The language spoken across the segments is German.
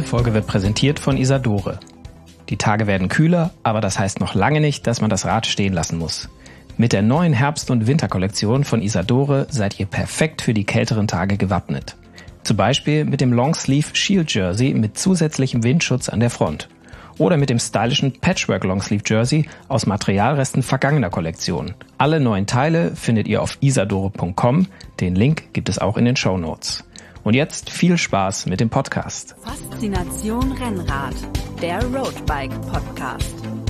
Folge wird präsentiert von Isadore. Die Tage werden kühler, aber das heißt noch lange nicht, dass man das Rad stehen lassen muss. Mit der neuen Herbst- und Winterkollektion von Isadore seid ihr perfekt für die kälteren Tage gewappnet. Zum Beispiel mit dem Longsleeve Shield Jersey mit zusätzlichem Windschutz an der Front. Oder mit dem stylischen Patchwork Longsleeve Jersey aus Materialresten vergangener Kollektionen. Alle neuen Teile findet ihr auf isadore.com. Den Link gibt es auch in den Shownotes. Und jetzt viel Spaß mit dem Podcast. Faszination Rennrad, der Roadbike Podcast.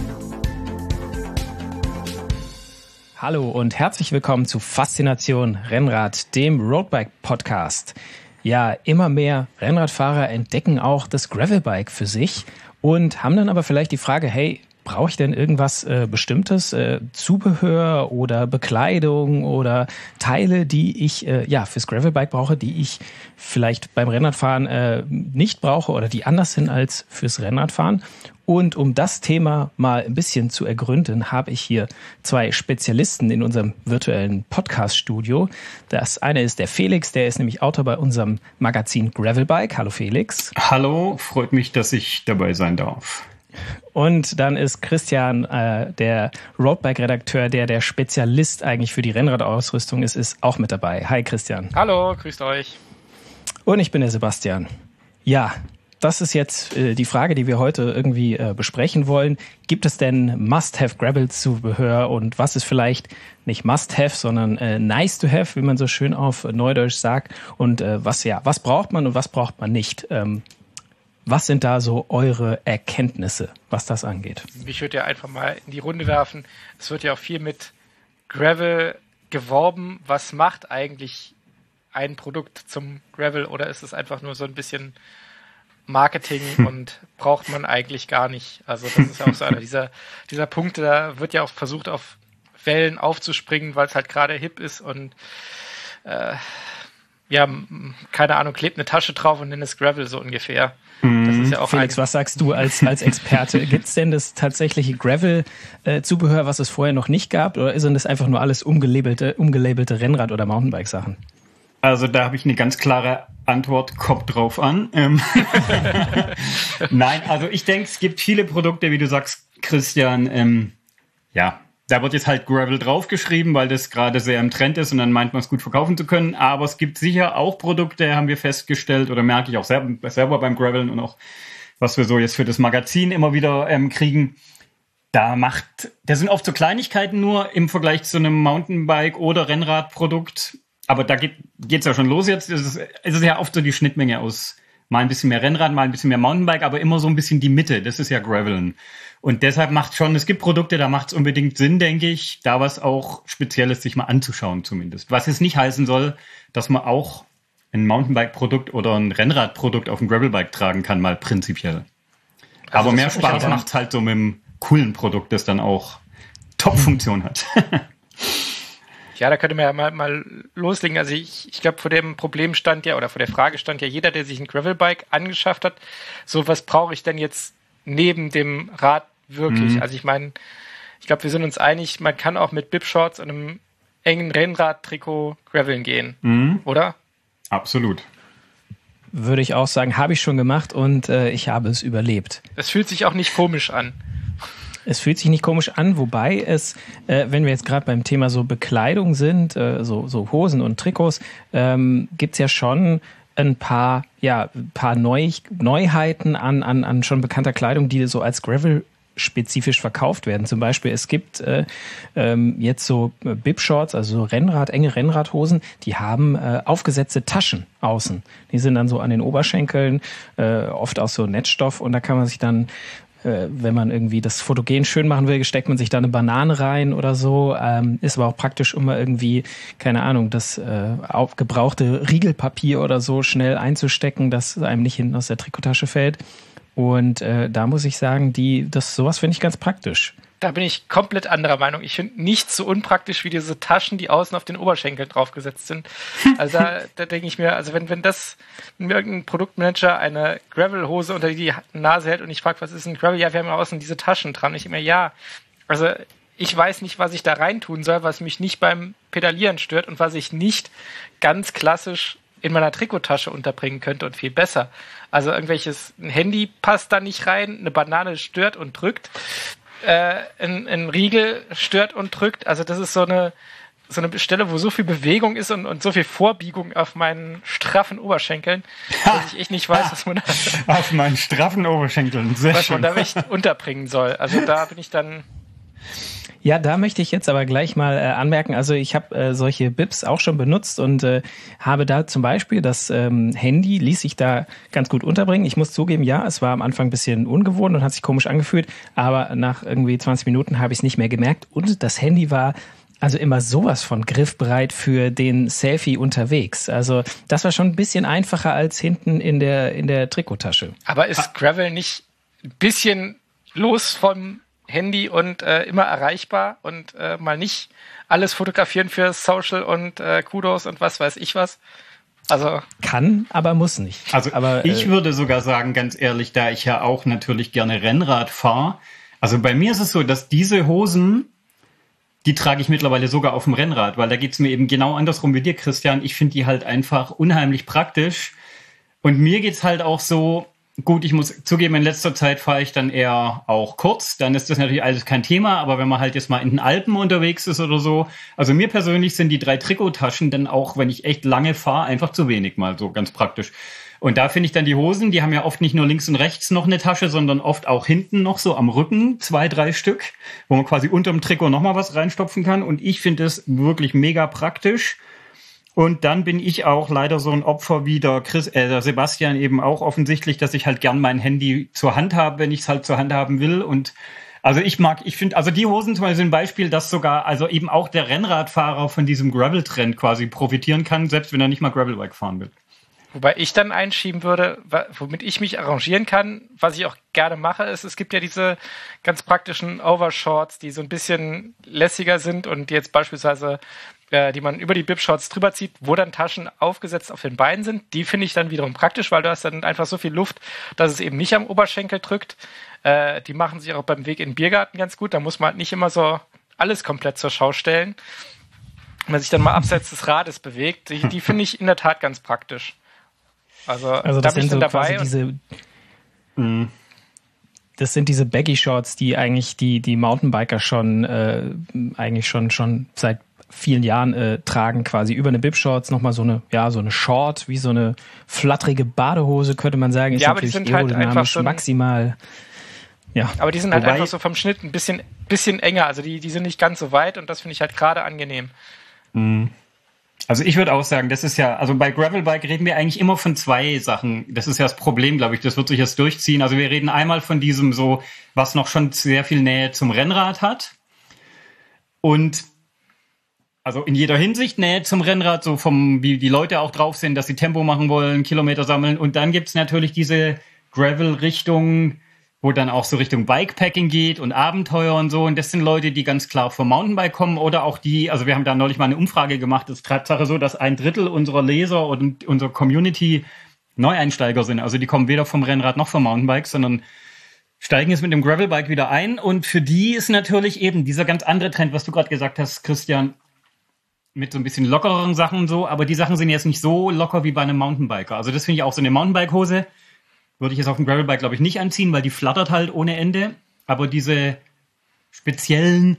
Hallo und herzlich willkommen zu Faszination Rennrad, dem Roadbike Podcast. Ja, immer mehr Rennradfahrer entdecken auch das Gravelbike für sich und haben dann aber vielleicht die Frage, hey, brauche ich denn irgendwas Bestimmtes, Zubehör oder Bekleidung oder Teile, die ich fürs Gravelbike brauche, die ich vielleicht beim Rennradfahren nicht brauche oder die anders sind als fürs Rennradfahren? Und um das Thema mal ein bisschen zu ergründen, habe ich hier zwei Spezialisten in unserem virtuellen Podcast-Studio. Das eine ist der Felix, der ist nämlich Autor bei unserem Magazin Gravelbike. Hallo Felix. Hallo, freut mich, dass ich dabei sein darf. Und dann ist Christian, der Roadbike-Redakteur, der Spezialist eigentlich für die Rennradausrüstung ist auch mit dabei. Hi Christian. Hallo, grüßt euch. Und ich bin der Sebastian. Ja, das ist jetzt die Frage, die wir heute irgendwie besprechen wollen. Gibt es denn Must-Have-Gravel-Zubehör und was ist vielleicht nicht Must-Have, sondern Nice-to-Have, wie man so schön auf Neudeutsch sagt? Und was braucht man und was braucht man nicht? Was sind da so eure Erkenntnisse, was das angeht? Ich würde ja einfach mal in die Runde werfen. Es wird ja auch viel mit Gravel geworben. Was macht eigentlich ein Produkt zum Gravel oder ist es einfach nur so ein bisschen Marketing und braucht man eigentlich gar nicht? Also das ist ja auch so einer dieser Punkte, da wird ja auch versucht, auf Wellen aufzuspringen, weil es halt gerade hip ist und keine Ahnung, klebt eine Tasche drauf und nennt es Gravel so ungefähr. Das ist ja auch Felix, was sagst du als Experte? Gibt es denn das tatsächliche Gravel-Zubehör, was es vorher noch nicht gab? Oder sind das einfach nur alles umgelabelte Rennrad- oder Mountainbike-Sachen? Also da habe ich eine ganz klare Antwort, kommt drauf an. Nein, also ich denke, es gibt viele Produkte, wie du sagst, Christian, da wird jetzt halt Gravel draufgeschrieben, weil das gerade sehr im Trend ist und dann meint man es gut verkaufen zu können. Aber es gibt sicher auch Produkte, haben wir festgestellt, oder merke ich auch selber beim Graveln und auch, was wir so jetzt für das Magazin immer wieder kriegen. Da sind oft so Kleinigkeiten nur im Vergleich zu einem Mountainbike- oder Rennradprodukt. Aber da geht's ja schon los jetzt. Es ist ja oft so die Schnittmenge aus mal ein bisschen mehr Rennrad, mal ein bisschen mehr Mountainbike, aber immer so ein bisschen die Mitte. Das ist ja Graveln. Und deshalb es gibt Produkte, da macht es unbedingt Sinn, denke ich, da was auch Spezielles sich mal anzuschauen zumindest. Was jetzt nicht heißen soll, dass man auch ein Mountainbike-Produkt oder ein Rennradprodukt auf dem Gravelbike tragen kann, mal prinzipiell. Also aber mehr Spaß macht's halt so mit einem coolen Produkt, das dann auch Top-Funktion hat. Ja, da könnte man ja mal loslegen. Also ich glaube, vor dem Problem stand ja, oder vor der Frage stand ja jeder, der sich ein Gravelbike angeschafft hat, so was brauche ich denn jetzt neben dem Rad wirklich? Also ich meine, ich glaube, wir sind uns einig, man kann auch mit Bib-Shorts und einem engen Rennrad-Trikot graveln gehen, oder? Absolut. Würde ich auch sagen, habe ich schon gemacht und ich habe es überlebt. Es fühlt sich auch nicht komisch an. Es fühlt sich nicht komisch an, wobei es, wenn wir jetzt gerade beim Thema so Bekleidung sind, so Hosen und Trikots, gibt's ja schon ein paar Neuheiten an schon bekannter Kleidung, die so als Gravel spezifisch verkauft werden. Zum Beispiel, es gibt jetzt so Bib-Shorts, also so enge Rennradhosen, die haben aufgesetzte Taschen außen. Die sind dann so an den Oberschenkeln, oft aus so Netzstoff und da kann man sich dann wenn man irgendwie das fotogen schön machen will, steckt man sich da eine Banane rein oder so. Ist aber auch praktisch, um mal irgendwie, keine Ahnung, das gebrauchte Riegelpapier oder so schnell einzustecken, dass einem nicht hinten aus der Trikottasche fällt. Und da muss ich sagen, sowas finde ich ganz praktisch. Da bin ich komplett anderer Meinung. Ich finde nichts so unpraktisch wie diese Taschen, die außen auf den Oberschenkeln draufgesetzt sind. Also da denke ich mir, also wenn irgendein Produktmanager eine Gravel-Hose unter die Nase hält und ich frage, was ist ein Gravel? Ja, wir haben ja außen diese Taschen dran. Ich immer, ja. Also ich weiß nicht, was ich da reintun soll, was mich nicht beim Pedalieren stört und was ich nicht ganz klassisch in meiner Trikottasche unterbringen könnte und viel besser. Also ein Handy passt da nicht rein, eine Banane stört und drückt, ein Riegel stört und drückt. Also das ist so eine Stelle, wo so viel Bewegung ist und so viel Vorbiegung auf meinen straffen Oberschenkeln, dass ich echt nicht weiß, was man da auf meinen straffen Oberschenkeln, was man da echt unterbringen soll. Also da bin ich dann... Ja, da möchte ich jetzt aber gleich mal anmerken, also ich habe solche Bibs auch schon benutzt und habe da zum Beispiel das Handy, ließ sich da ganz gut unterbringen. Ich muss zugeben, ja, es war am Anfang ein bisschen ungewohnt und hat sich komisch angefühlt, aber nach irgendwie 20 Minuten habe ich es nicht mehr gemerkt und das Handy war also immer sowas von griffbereit für den Selfie unterwegs. Also das war schon ein bisschen einfacher als hinten in der Trikottasche. Aber ist Gravel nicht ein bisschen los vom Handy und immer erreichbar und mal nicht alles fotografieren für Social und Kudos und was weiß ich was? Also kann, aber muss nicht. Also aber, ich würde sogar sagen, ganz ehrlich, da ich ja auch natürlich gerne Rennrad fahre, also bei mir ist es so, dass diese Hosen, die trage ich mittlerweile sogar auf dem Rennrad, weil da geht's mir eben genau andersrum wie dir, Christian. Ich finde die halt einfach unheimlich praktisch. Und mir geht's halt auch so, gut, ich muss zugeben, in letzter Zeit fahre ich dann eher auch kurz. Dann ist das natürlich alles kein Thema. Aber wenn man halt jetzt mal in den Alpen unterwegs ist oder so, also mir persönlich sind die 3 Trikottaschen dann auch, wenn ich echt lange fahre, einfach zu wenig, mal so ganz praktisch. Und da finde ich dann die Hosen, die haben ja oft nicht nur links und rechts noch eine Tasche, sondern oft auch hinten noch so am Rücken 2, 3 Stück, wo man quasi unterm Trikot nochmal was reinstopfen kann. Und ich finde das wirklich mega praktisch. Und dann bin ich auch leider so ein Opfer wie der Sebastian eben auch offensichtlich, dass ich halt gern mein Handy zur Hand habe, wenn ich es halt zur Hand haben will. Und also ich finde, also die Hosen zum Beispiel sind ein Beispiel, dass sogar also eben auch der Rennradfahrer von diesem Gravel-Trend quasi profitieren kann, selbst wenn er nicht mal Gravelbike fahren will. Wobei ich dann einschieben würde, womit ich mich arrangieren kann, was ich auch gerne mache, ist, es gibt ja diese ganz praktischen Overshorts, die so ein bisschen lässiger sind und die jetzt beispielsweise, die man über die Bib-Shorts drüber zieht, wo dann Taschen aufgesetzt auf den Beinen sind. Die finde ich dann wiederum praktisch, weil du hast dann einfach so viel Luft, dass es eben nicht am Oberschenkel drückt. Die machen sich auch beim Weg in den Biergarten ganz gut. Da muss man halt nicht immer so alles komplett zur Schau stellen. Wenn man sich dann mal abseits des Rades bewegt, die finde ich in der Tat ganz praktisch. Also das da bin ich sind dann so dabei. Das sind diese Baggy-Shorts, die eigentlich die Mountainbiker schon eigentlich schon seit vielen Jahren tragen, quasi über eine Bib-Shorts nochmal so eine Short, wie so eine flatterige Badehose, könnte man sagen. Ist ja, aber die sind halt einfach so maximal. Ja. Aber die sind halt einfach so vom Schnitt ein bisschen enger. Also die sind nicht ganz so weit und das finde ich halt gerade angenehm. Also ich würde auch sagen, das ist ja, also bei Gravelbike reden wir eigentlich immer von 2 Sachen. Das ist ja das Problem, glaube ich, das wird sich jetzt durchziehen. Also wir reden einmal von diesem so, was noch schon sehr viel Nähe zum Rennrad hat. Und also in jeder Hinsicht Nähe zum Rennrad, so wie die Leute auch drauf sind, dass sie Tempo machen wollen, Kilometer sammeln. Und dann gibt's natürlich diese Gravel-Richtung, wo dann auch so Richtung Bikepacking geht und Abenteuer und so. Und das sind Leute, die ganz klar vom Mountainbike kommen oder auch die, also wir haben da neulich mal eine Umfrage gemacht, das ist Tatsache so, dass 1/3 unserer Leser und unserer Community Neueinsteiger sind. Also die kommen weder vom Rennrad noch vom Mountainbike, sondern steigen jetzt mit dem Gravelbike wieder ein. Und für die ist natürlich eben dieser ganz andere Trend, was du gerade gesagt hast, Christian, mit so ein bisschen lockereren Sachen und so. Aber die Sachen sind jetzt nicht so locker wie bei einem Mountainbiker. Also das finde ich auch so eine Mountainbike-Hose. Würde ich jetzt auf dem Gravelbike, glaube ich, nicht anziehen, weil die flattert halt ohne Ende. Aber diese speziellen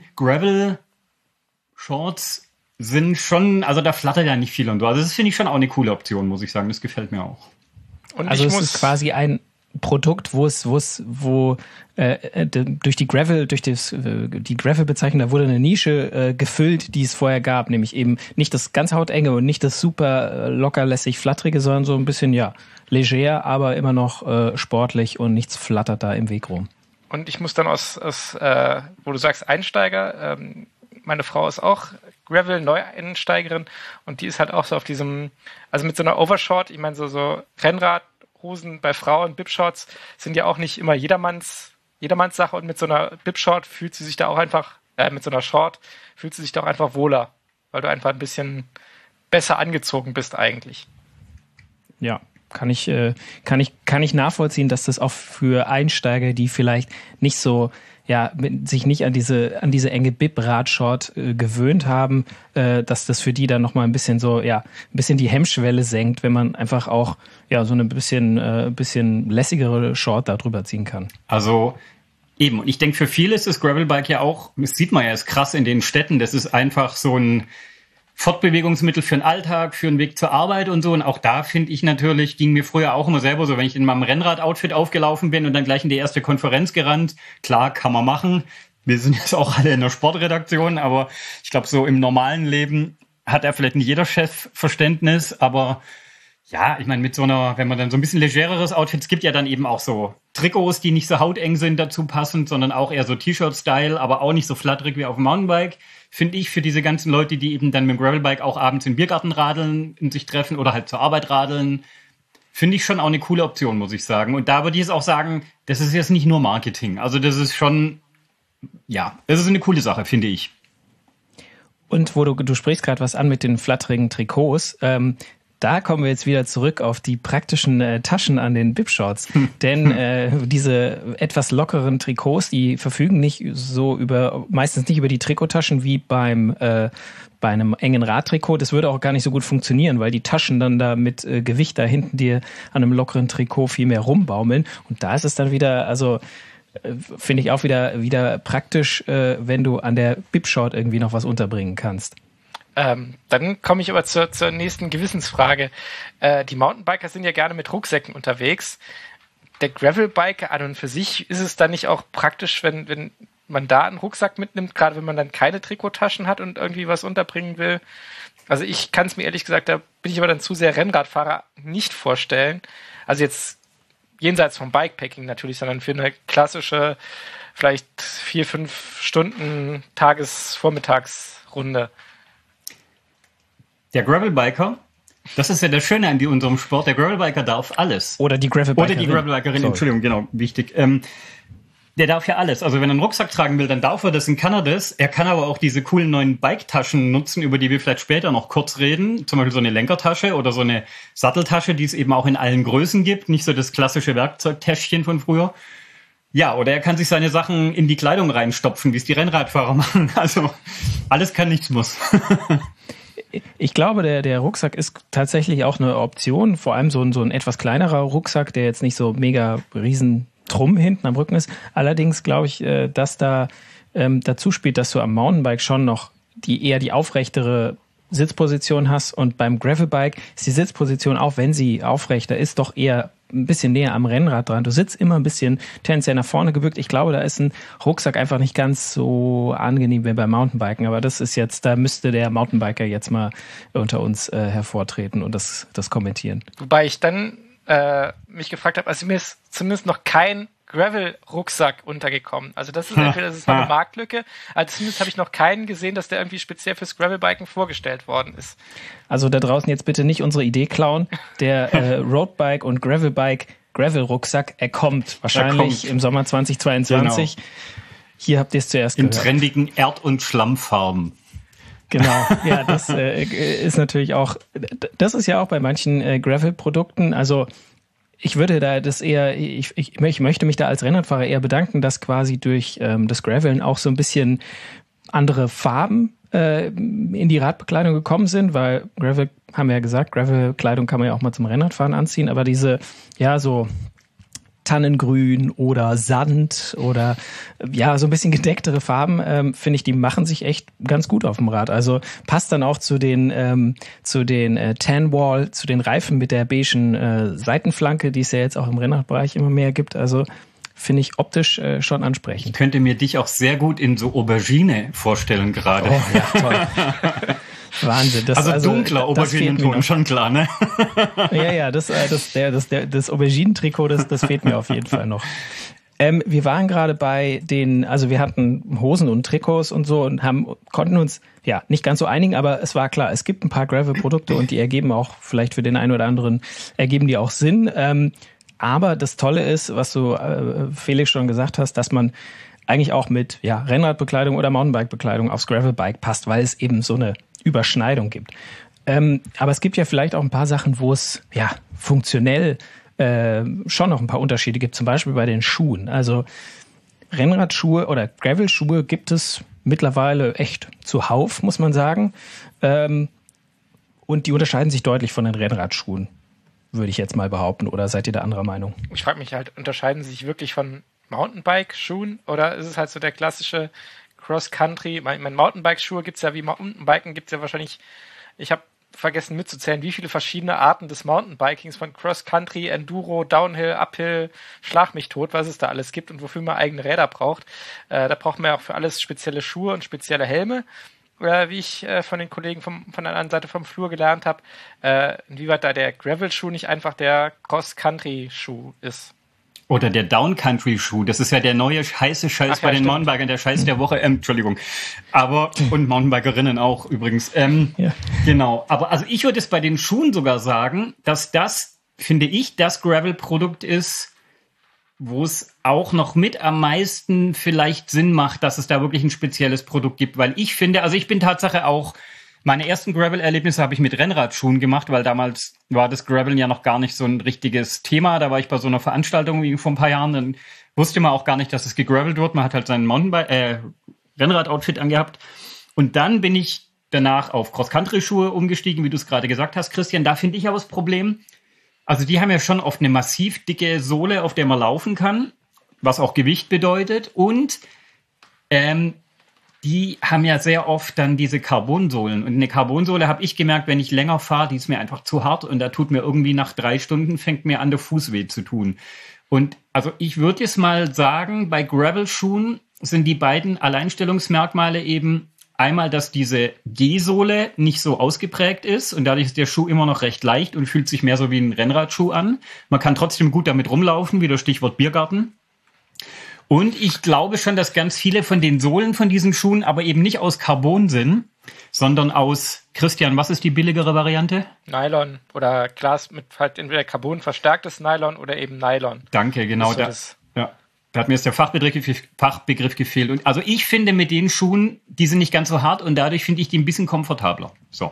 Gravel-Shorts sind schon, also da flattert ja nicht viel und so. Also das finde ich schon auch eine coole Option, muss ich sagen. Das gefällt mir auch. Und also es ist quasi ein Produkt, wo durch die Gravel-Bezeichnung, da wurde eine Nische gefüllt, die es vorher gab, nämlich eben nicht das ganz hautenge und nicht das super lockerlässig flatterige, sondern so ein bisschen, ja, leger, aber immer noch sportlich und nichts flattert da im Weg rum. Und ich muss dann wo du sagst Einsteiger, meine Frau ist auch Gravel-Neueinsteigerin und die ist halt auch so auf diesem, also mit so einer Overshort, ich meine so Rennradhosen bei Frauen, Bib-Shorts sind ja auch nicht immer jedermanns Sache und mit so einer Bib-Short fühlt sie sich da auch einfach, mit so einer Short fühlt sie sich da auch einfach wohler, weil du einfach ein bisschen besser angezogen bist eigentlich. Ja. kann ich nachvollziehen, dass das auch für Einsteiger, die vielleicht nicht so, ja, sich nicht an diese enge Bib-Radshort gewöhnt haben, dass das für die dann nochmal ein bisschen so, ja, ein bisschen die Hemmschwelle senkt, wenn man einfach auch, ja, so eine bisschen lässigere Short da drüber ziehen kann. Also, eben. Und ich denke, für viele ist das Gravelbike ja auch, das sieht man ja, ist krass in den Städten, das ist einfach so ein Fortbewegungsmittel für den Alltag, für den Weg zur Arbeit und so. Und auch da finde ich natürlich, ging mir früher auch immer selber so, wenn ich in meinem Rennrad-Outfit aufgelaufen bin und dann gleich in die erste Konferenz gerannt. Klar, kann man machen. Wir sind jetzt auch alle in der Sportredaktion, aber ich glaube, so im normalen Leben hat er vielleicht nicht jeder Chef Verständnis, aber ja, ich meine, mit so einer, wenn man dann so ein bisschen legereres Outfit, es gibt ja dann eben auch so Trikots, die nicht so hauteng sind dazu passend, sondern auch eher so T-Shirt-Style, aber auch nicht so flatterig wie auf dem Mountainbike. Finde ich für diese ganzen Leute, die eben dann mit dem Gravelbike auch abends im Biergarten radeln, in sich treffen oder halt zur Arbeit radeln, finde ich schon auch eine coole Option, muss ich sagen. Und da würde ich jetzt auch sagen, das ist jetzt nicht nur Marketing. Also das ist schon, ja, das ist eine coole Sache, finde ich. Und wo du sprichst gerade was an mit den flatterigen Trikots, da kommen wir jetzt wieder zurück auf die praktischen Taschen an den Bib-Shorts. Denn diese etwas lockeren Trikots, die verfügen meistens nicht über die Trikottaschen wie bei einem engen Radtrikot. Das würde auch gar nicht so gut funktionieren, weil die Taschen dann da mit Gewicht da hinten dir an einem lockeren Trikot viel mehr rumbaumeln. Und da ist es dann wieder, also finde ich auch wieder praktisch, wenn du an der Bib-Short irgendwie noch was unterbringen kannst. Dann komme ich aber zur nächsten Gewissensfrage. Die Mountainbiker sind ja gerne mit Rucksäcken unterwegs. Der Gravelbiker an und für sich, ist es dann nicht auch praktisch, wenn man da einen Rucksack mitnimmt, gerade wenn man dann keine Trikottaschen hat und irgendwie was unterbringen will? Also ich kann es mir ehrlich gesagt, da bin ich aber dann zu sehr Rennradfahrer nicht vorstellen. Also jetzt jenseits vom Bikepacking natürlich, sondern für eine klassische, vielleicht 4-5 Stunden Vormittagsrunde. Der Gravelbiker, das ist ja das Schöne an unserem Sport, der Gravelbiker darf alles. Oder die Gravelbikerin, Entschuldigung, genau, wichtig. Der darf ja alles. Also wenn er einen Rucksack tragen will, dann darf er das, dann kann er das. Er kann aber auch diese coolen neuen Bike-Taschen nutzen, über die wir vielleicht später noch kurz reden. Zum Beispiel so eine Lenkertasche oder so eine Satteltasche, die es eben auch in allen Größen gibt. Nicht so das klassische Werkzeugtäschchen von früher. Ja, oder er kann sich seine Sachen in die Kleidung reinstopfen, wie es die Rennradfahrer machen. Also alles kann, nichts muss. Ich glaube, der Rucksack ist tatsächlich auch eine Option, vor allem so ein etwas kleinerer Rucksack, der jetzt nicht so mega riesen Drum hinten am Rücken ist. Allerdings glaube ich, dass da dazu spielt, dass du am Mountainbike schon noch die aufrechtere Sitzposition hast und beim Gravelbike ist die Sitzposition, auch wenn sie aufrechter ist, doch eher ein bisschen näher am Rennrad dran. Du sitzt immer ein bisschen tendenziell nach vorne gebückt. Ich glaube, da ist ein Rucksack einfach nicht ganz so angenehm wie beim Mountainbiken. Aber das ist jetzt, da müsste der Mountainbiker jetzt mal unter uns hervortreten und das kommentieren. Wobei ich dann mich gefragt habe, also mir ist zumindest noch kein Gravel-Rucksack untergekommen. Also das ist entweder das ist noch eine Marktlücke, also zumindest habe ich noch keinen gesehen, dass der irgendwie speziell fürs Gravelbiken vorgestellt worden ist. Also da draußen jetzt bitte nicht unsere Idee klauen. Der Roadbike und Gravel-Rucksack, er kommt wahrscheinlich im Sommer 2022. Genau. Hier habt ihr es zuerst gehört. In trendigen Erd- und Schlammfarben. Genau, ja, das ist natürlich auch, das ist ja auch bei manchen Gravel-Produkten, also ich würde da das eher, ich möchte mich da als Rennradfahrer eher bedanken, dass quasi durch das Graveln auch so ein bisschen andere Farben in die Radbekleidung gekommen sind, weil Gravel, haben wir ja gesagt, Gravel-Kleidung kann man ja auch mal zum Rennradfahren anziehen, aber diese, ja, so Tannengrün oder Sand oder ja, so ein bisschen gedecktere Farben, finde ich, die machen sich echt ganz gut auf dem Rad. Also passt dann auch zu den Tan-Wall, zu den Reifen mit der beigen Seitenflanke, die es ja jetzt auch im Rennradbereich immer mehr gibt. Also finde ich optisch schon ansprechend. Ich könnte mir dich auch sehr gut in so Aubergine vorstellen gerade. Oh, ja, toll. Wahnsinn. Also dunkler Auberginenton, schon klar, ne? Ja, das Auberginen-Trikot, das fehlt mir auf jeden Fall noch. Wir waren gerade bei also wir hatten Hosen und Trikots und so und konnten uns ja nicht ganz so einigen, aber es war klar, es gibt ein paar Gravel-Produkte und die ergeben auch vielleicht für den einen oder anderen, ergeben die auch Sinn. Aber das Tolle ist, was du, Felix, schon gesagt hast, dass man eigentlich auch mit Rennradbekleidung oder Mountainbike-Bekleidung aufs Gravelbike passt, weil es eben so eine Überschneidung gibt. Aber es gibt ja vielleicht auch ein paar Sachen, wo es funktionell schon noch ein paar Unterschiede gibt, zum Beispiel bei den Schuhen. Also Rennradschuhe oder Gravel-Schuhe gibt es mittlerweile echt zuhauf, muss man sagen. Und die unterscheiden sich deutlich von den Rennradschuhen, würde ich jetzt mal behaupten. Oder seid ihr da anderer Meinung? Ich frage mich halt, unterscheiden sie sich wirklich von Mountainbike-Schuhen oder ist es halt so der klassische Cross-Country? Mein Mountainbike-Schuhe gibt es ja wie Mountainbiken, gibt es ja wahrscheinlich, ich habe vergessen mitzuzählen, wie viele verschiedene Arten des Mountainbikings von Cross-Country, Enduro, Downhill, Uphill, Schlag mich tot, was es da alles gibt und wofür man eigene Räder braucht. Da braucht man ja auch für alles spezielle Schuhe und spezielle Helme. Wie ich von den Kollegen von der anderen Seite vom Flur gelernt habe, inwieweit da der Gravel-Schuh nicht einfach der Cross-Country-Schuh ist. Oder der Down-Country-Schuh, das ist ja der neue heiße Scheiß bei den Mountainbikern, der Scheiß der Woche, Entschuldigung. Aber, und Mountainbikerinnen auch übrigens. Ja. Genau, aber also ich würde es bei den Schuhen sogar sagen, dass das, finde ich, das Gravel-Produkt ist, wo es auch noch mit am meisten vielleicht Sinn macht, dass es da wirklich ein spezielles Produkt gibt. Weil ich finde, also ich bin Tatsache auch, meine ersten Gravel-Erlebnisse habe ich mit Rennradschuhen gemacht, weil damals war das Graveln ja noch gar nicht so ein richtiges Thema. Da war ich bei so einer Veranstaltung wie vor ein paar Jahren, dann wusste man auch gar nicht, dass es gegravelt wird. Man hat halt sein Rennrad-Outfit angehabt. Und dann bin ich danach auf Cross-Country-Schuhe umgestiegen, wie du es gerade gesagt hast, Christian. Da finde ich aber das Problem, also die haben ja schon oft eine massiv dicke Sohle, auf der man laufen kann, was auch Gewicht bedeutet. Und die haben ja sehr oft dann diese Carbonsohlen. Und eine Carbonsohle habe ich gemerkt, wenn ich länger fahre, die ist mir einfach zu hart. Und da tut mir irgendwie nach 3 Stunden, fängt mir an, der Fuß weh zu tun. Und also ich würde jetzt mal sagen, bei Gravel-Schuhen sind die beiden Alleinstellungsmerkmale eben einmal, dass diese G-Sohle nicht so ausgeprägt ist. Und dadurch ist der Schuh immer noch recht leicht und fühlt sich mehr so wie ein Rennradschuh an. Man kann trotzdem gut damit rumlaufen, wie das Stichwort Biergarten. Und ich glaube schon, dass ganz viele von den Sohlen von diesen Schuhen aber eben nicht aus Carbon sind, sondern aus, Christian, was ist die billigere Variante? Nylon oder Glas mit halt entweder Carbon verstärktes Nylon oder eben Nylon. Danke, genau. Da hat mir jetzt der Fachbegriff gefehlt. Und also ich finde mit den Schuhen, die sind nicht ganz so hart und dadurch finde ich die ein bisschen komfortabler. So.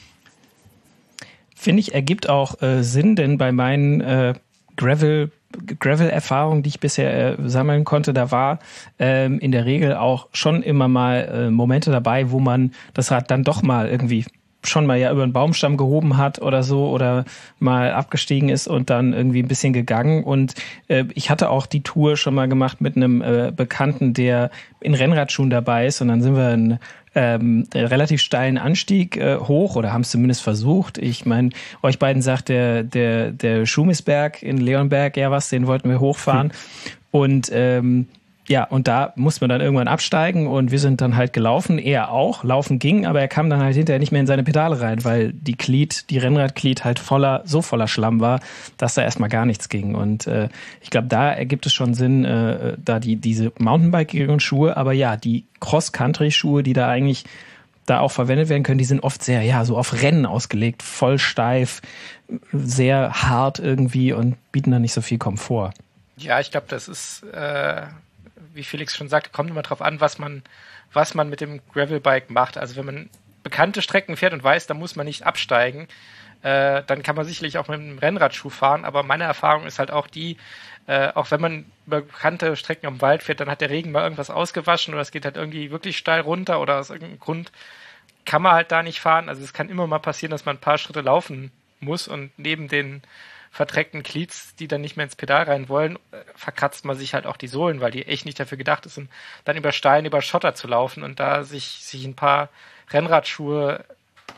Finde ich, ergibt auch Sinn, denn bei meinen Gravel-Erfahrung, die ich bisher sammeln konnte, da war in der Regel auch schon immer mal Momente dabei, wo man das Rad dann doch mal irgendwie schon mal ja über einen Baumstamm gehoben hat oder so oder mal abgestiegen ist und dann irgendwie ein bisschen gegangen. Und ich hatte auch die Tour schon mal gemacht mit einem Bekannten, der in Rennradschuhen dabei ist und dann sind wir einen relativ steilen Anstieg hoch oder haben es zumindest versucht. Ich meine, euch beiden sagt der Schumisberg in Leonberg ja was, den wollten wir hochfahren. Und und da musste man dann irgendwann absteigen und wir sind dann halt gelaufen, er auch, laufen ging, aber er kam dann halt hinterher nicht mehr in seine Pedale rein, weil die Rennradglied halt so voller Schlamm war, dass da erstmal gar nichts ging. Und ich glaube, da ergibt es schon Sinn, da diese Mountainbike-igen Schuhe, aber ja, die Cross-Country-Schuhe, die da eigentlich da auch verwendet werden können, die sind oft sehr, so auf Rennen ausgelegt, voll steif, sehr hart irgendwie und bieten da nicht so viel Komfort. Ja, ich glaube, das ist wie Felix schon sagte, kommt immer drauf an, was man mit dem Gravelbike macht. Also wenn man bekannte Strecken fährt und weiß, da muss man nicht absteigen, dann kann man sicherlich auch mit einem Rennradschuh fahren. Aber meine Erfahrung ist halt auch die, auch wenn man über bekannte Strecken im Wald fährt, dann hat der Regen mal irgendwas ausgewaschen oder es geht halt irgendwie wirklich steil runter oder aus irgendeinem Grund kann man halt da nicht fahren. Also es kann immer mal passieren, dass man ein paar Schritte laufen muss und neben den verdreckten Glieds, die dann nicht mehr ins Pedal rein wollen, verkratzt man sich halt auch die Sohlen, weil die echt nicht dafür gedacht sind, dann über Stein, über Schotter zu laufen und da sich ein paar Rennradschuhe,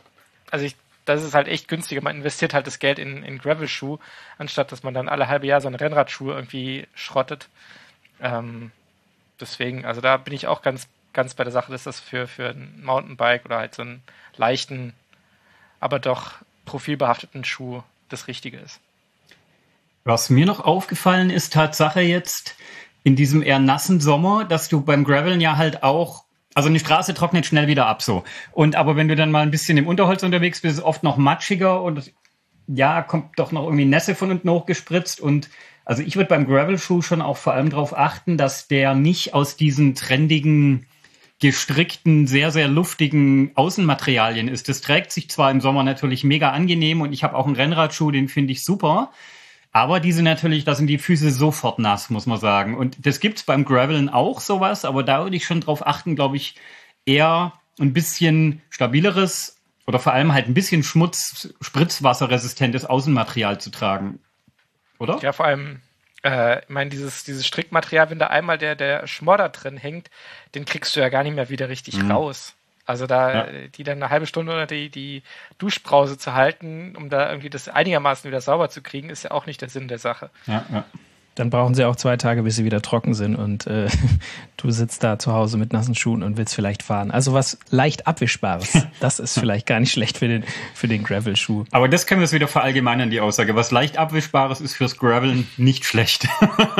das ist halt echt günstiger, man investiert halt das Geld in Gravel-Schuh, anstatt dass man dann alle halbe Jahr seine Rennradschuhe irgendwie schrottet. Deswegen, also da bin ich auch ganz, ganz bei der Sache, dass das für ein Mountainbike oder halt so einen leichten, aber doch profilbehafteten Schuh das Richtige ist. Was mir noch aufgefallen ist, Tatsache jetzt in diesem eher nassen Sommer, dass du beim Graveln ja halt auch, also eine Straße trocknet schnell wieder ab so. Aber wenn du dann mal ein bisschen im Unterholz unterwegs bist, ist es oft noch matschiger und ja, kommt doch noch irgendwie Nässe von unten hochgespritzt. Und also ich würde beim Gravel-Schuh schon auch vor allem darauf achten, dass der nicht aus diesen trendigen gestrickten, sehr, sehr luftigen Außenmaterialien ist. Das trägt sich zwar im Sommer natürlich mega angenehm und ich habe auch einen Rennradschuh, den finde ich super. Aber diese natürlich, da sind die Füße sofort nass, muss man sagen. Und das gibt's beim Gravelen auch sowas, aber da würde ich schon drauf achten, glaube ich, eher ein bisschen stabileres oder vor allem halt ein bisschen spritzwasserresistentes Außenmaterial zu tragen. Oder? Ja, vor allem, ich meine, dieses Strickmaterial, wenn da einmal der Schmodder drin hängt, den kriegst du ja gar nicht mehr wieder richtig raus. Also die dann eine halbe Stunde unter die Duschbrause zu halten, um da irgendwie das einigermaßen wieder sauber zu kriegen, ist ja auch nicht der Sinn der Sache. Ja. Dann brauchen sie auch 2 Tage, bis sie wieder trocken sind und du sitzt da zu Hause mit nassen Schuhen und willst vielleicht fahren. Also was leicht Abwischbares, das ist vielleicht gar nicht schlecht für den Gravel-Schuh. Aber das können wir jetzt wieder verallgemeinern, die Aussage. Was leicht Abwischbares ist fürs Graveln nicht schlecht.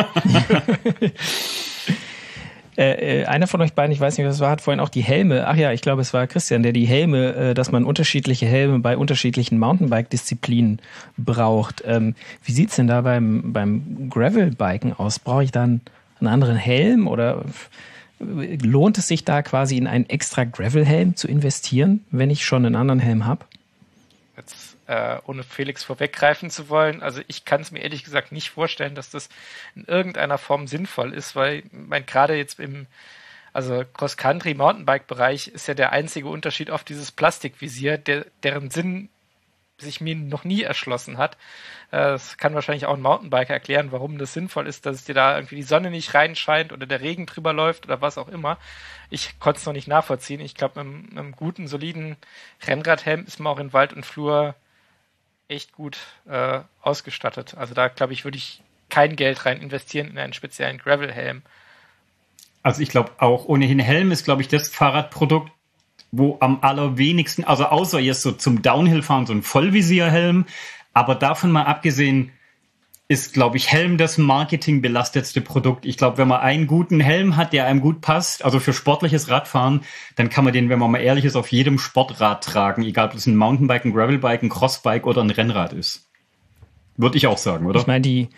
Einer von euch beiden, ich weiß nicht, was es war, hat vorhin auch die Helme, ach ja, ich glaube, es war Christian, der die Helme, dass man unterschiedliche Helme bei unterschiedlichen Mountainbike-Disziplinen braucht. Wie sieht's denn da beim Gravelbiken aus? Brauche ich dann einen anderen Helm oder lohnt es sich da quasi in einen extra Gravel-Helm zu investieren, wenn ich schon einen anderen Helm habe? Jetzt, ohne Felix vorweggreifen zu wollen, also ich kann es mir ehrlich gesagt nicht vorstellen, dass das in irgendeiner Form sinnvoll ist, weil gerade jetzt im Cross-Country-Mountainbike-Bereich ist ja der einzige Unterschied auf dieses Plastikvisier, deren Sinn sich mir noch nie erschlossen hat. Das kann wahrscheinlich auch ein Mountainbiker erklären, warum das sinnvoll ist, dass es dir da irgendwie die Sonne nicht reinscheint oder der Regen drüber läuft oder was auch immer. Ich konnte es noch nicht nachvollziehen. Ich glaube, mit einem guten, soliden Rennradhelm ist man auch in Wald und Flur echt gut ausgestattet. Also da, glaube ich, würde ich kein Geld rein investieren in einen speziellen Gravel-Helm. Also ich glaube auch, ohnehin Helm ist, glaube ich, das Fahrradprodukt, wo am allerwenigsten, also außer jetzt so zum Downhill-Fahren so ein Vollvisierhelm, aber davon mal abgesehen ist, glaube ich, Helm das marketingbelastetste Produkt. Ich glaube, wenn man einen guten Helm hat, der einem gut passt, also für sportliches Radfahren, dann kann man den, wenn man mal ehrlich ist, auf jedem Sportrad tragen, egal ob es ein Mountainbike, ein Gravelbike, ein Crossbike oder ein Rennrad ist. Würde ich auch sagen, oder? Ich meine, ich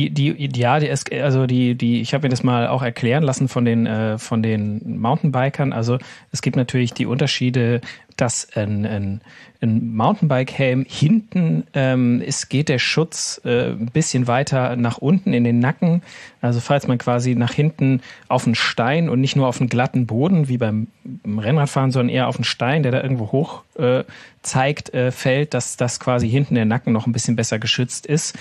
habe mir das mal auch erklären lassen von den Mountainbikern. Also es gibt natürlich die Unterschiede, dass ein Mountainbike-Helm hinten geht der Schutz ein bisschen weiter nach unten in den Nacken. Also falls man quasi nach hinten auf einen Stein und nicht nur auf einen glatten Boden wie beim Rennradfahren, sondern eher auf einen Stein, der da irgendwo hoch zeigt, fällt, dass das quasi hinten der Nacken noch ein bisschen besser geschützt ist.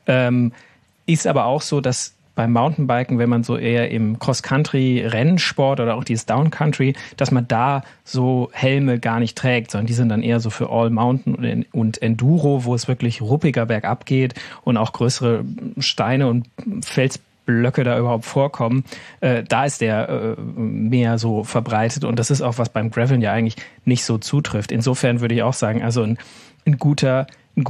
Ist aber auch so, dass beim Mountainbiken, wenn man so eher im Cross-Country-Rennsport oder auch dieses Down-Country, dass man da so Helme gar nicht trägt, sondern die sind dann eher so für All-Mountain und Enduro, wo es wirklich ruppiger bergab geht und auch größere Steine und Felsblöcke da überhaupt vorkommen. Da ist der mehr so verbreitet und das ist auch, was beim Graveln ja eigentlich nicht so zutrifft. Insofern würde ich auch sagen, also ein guter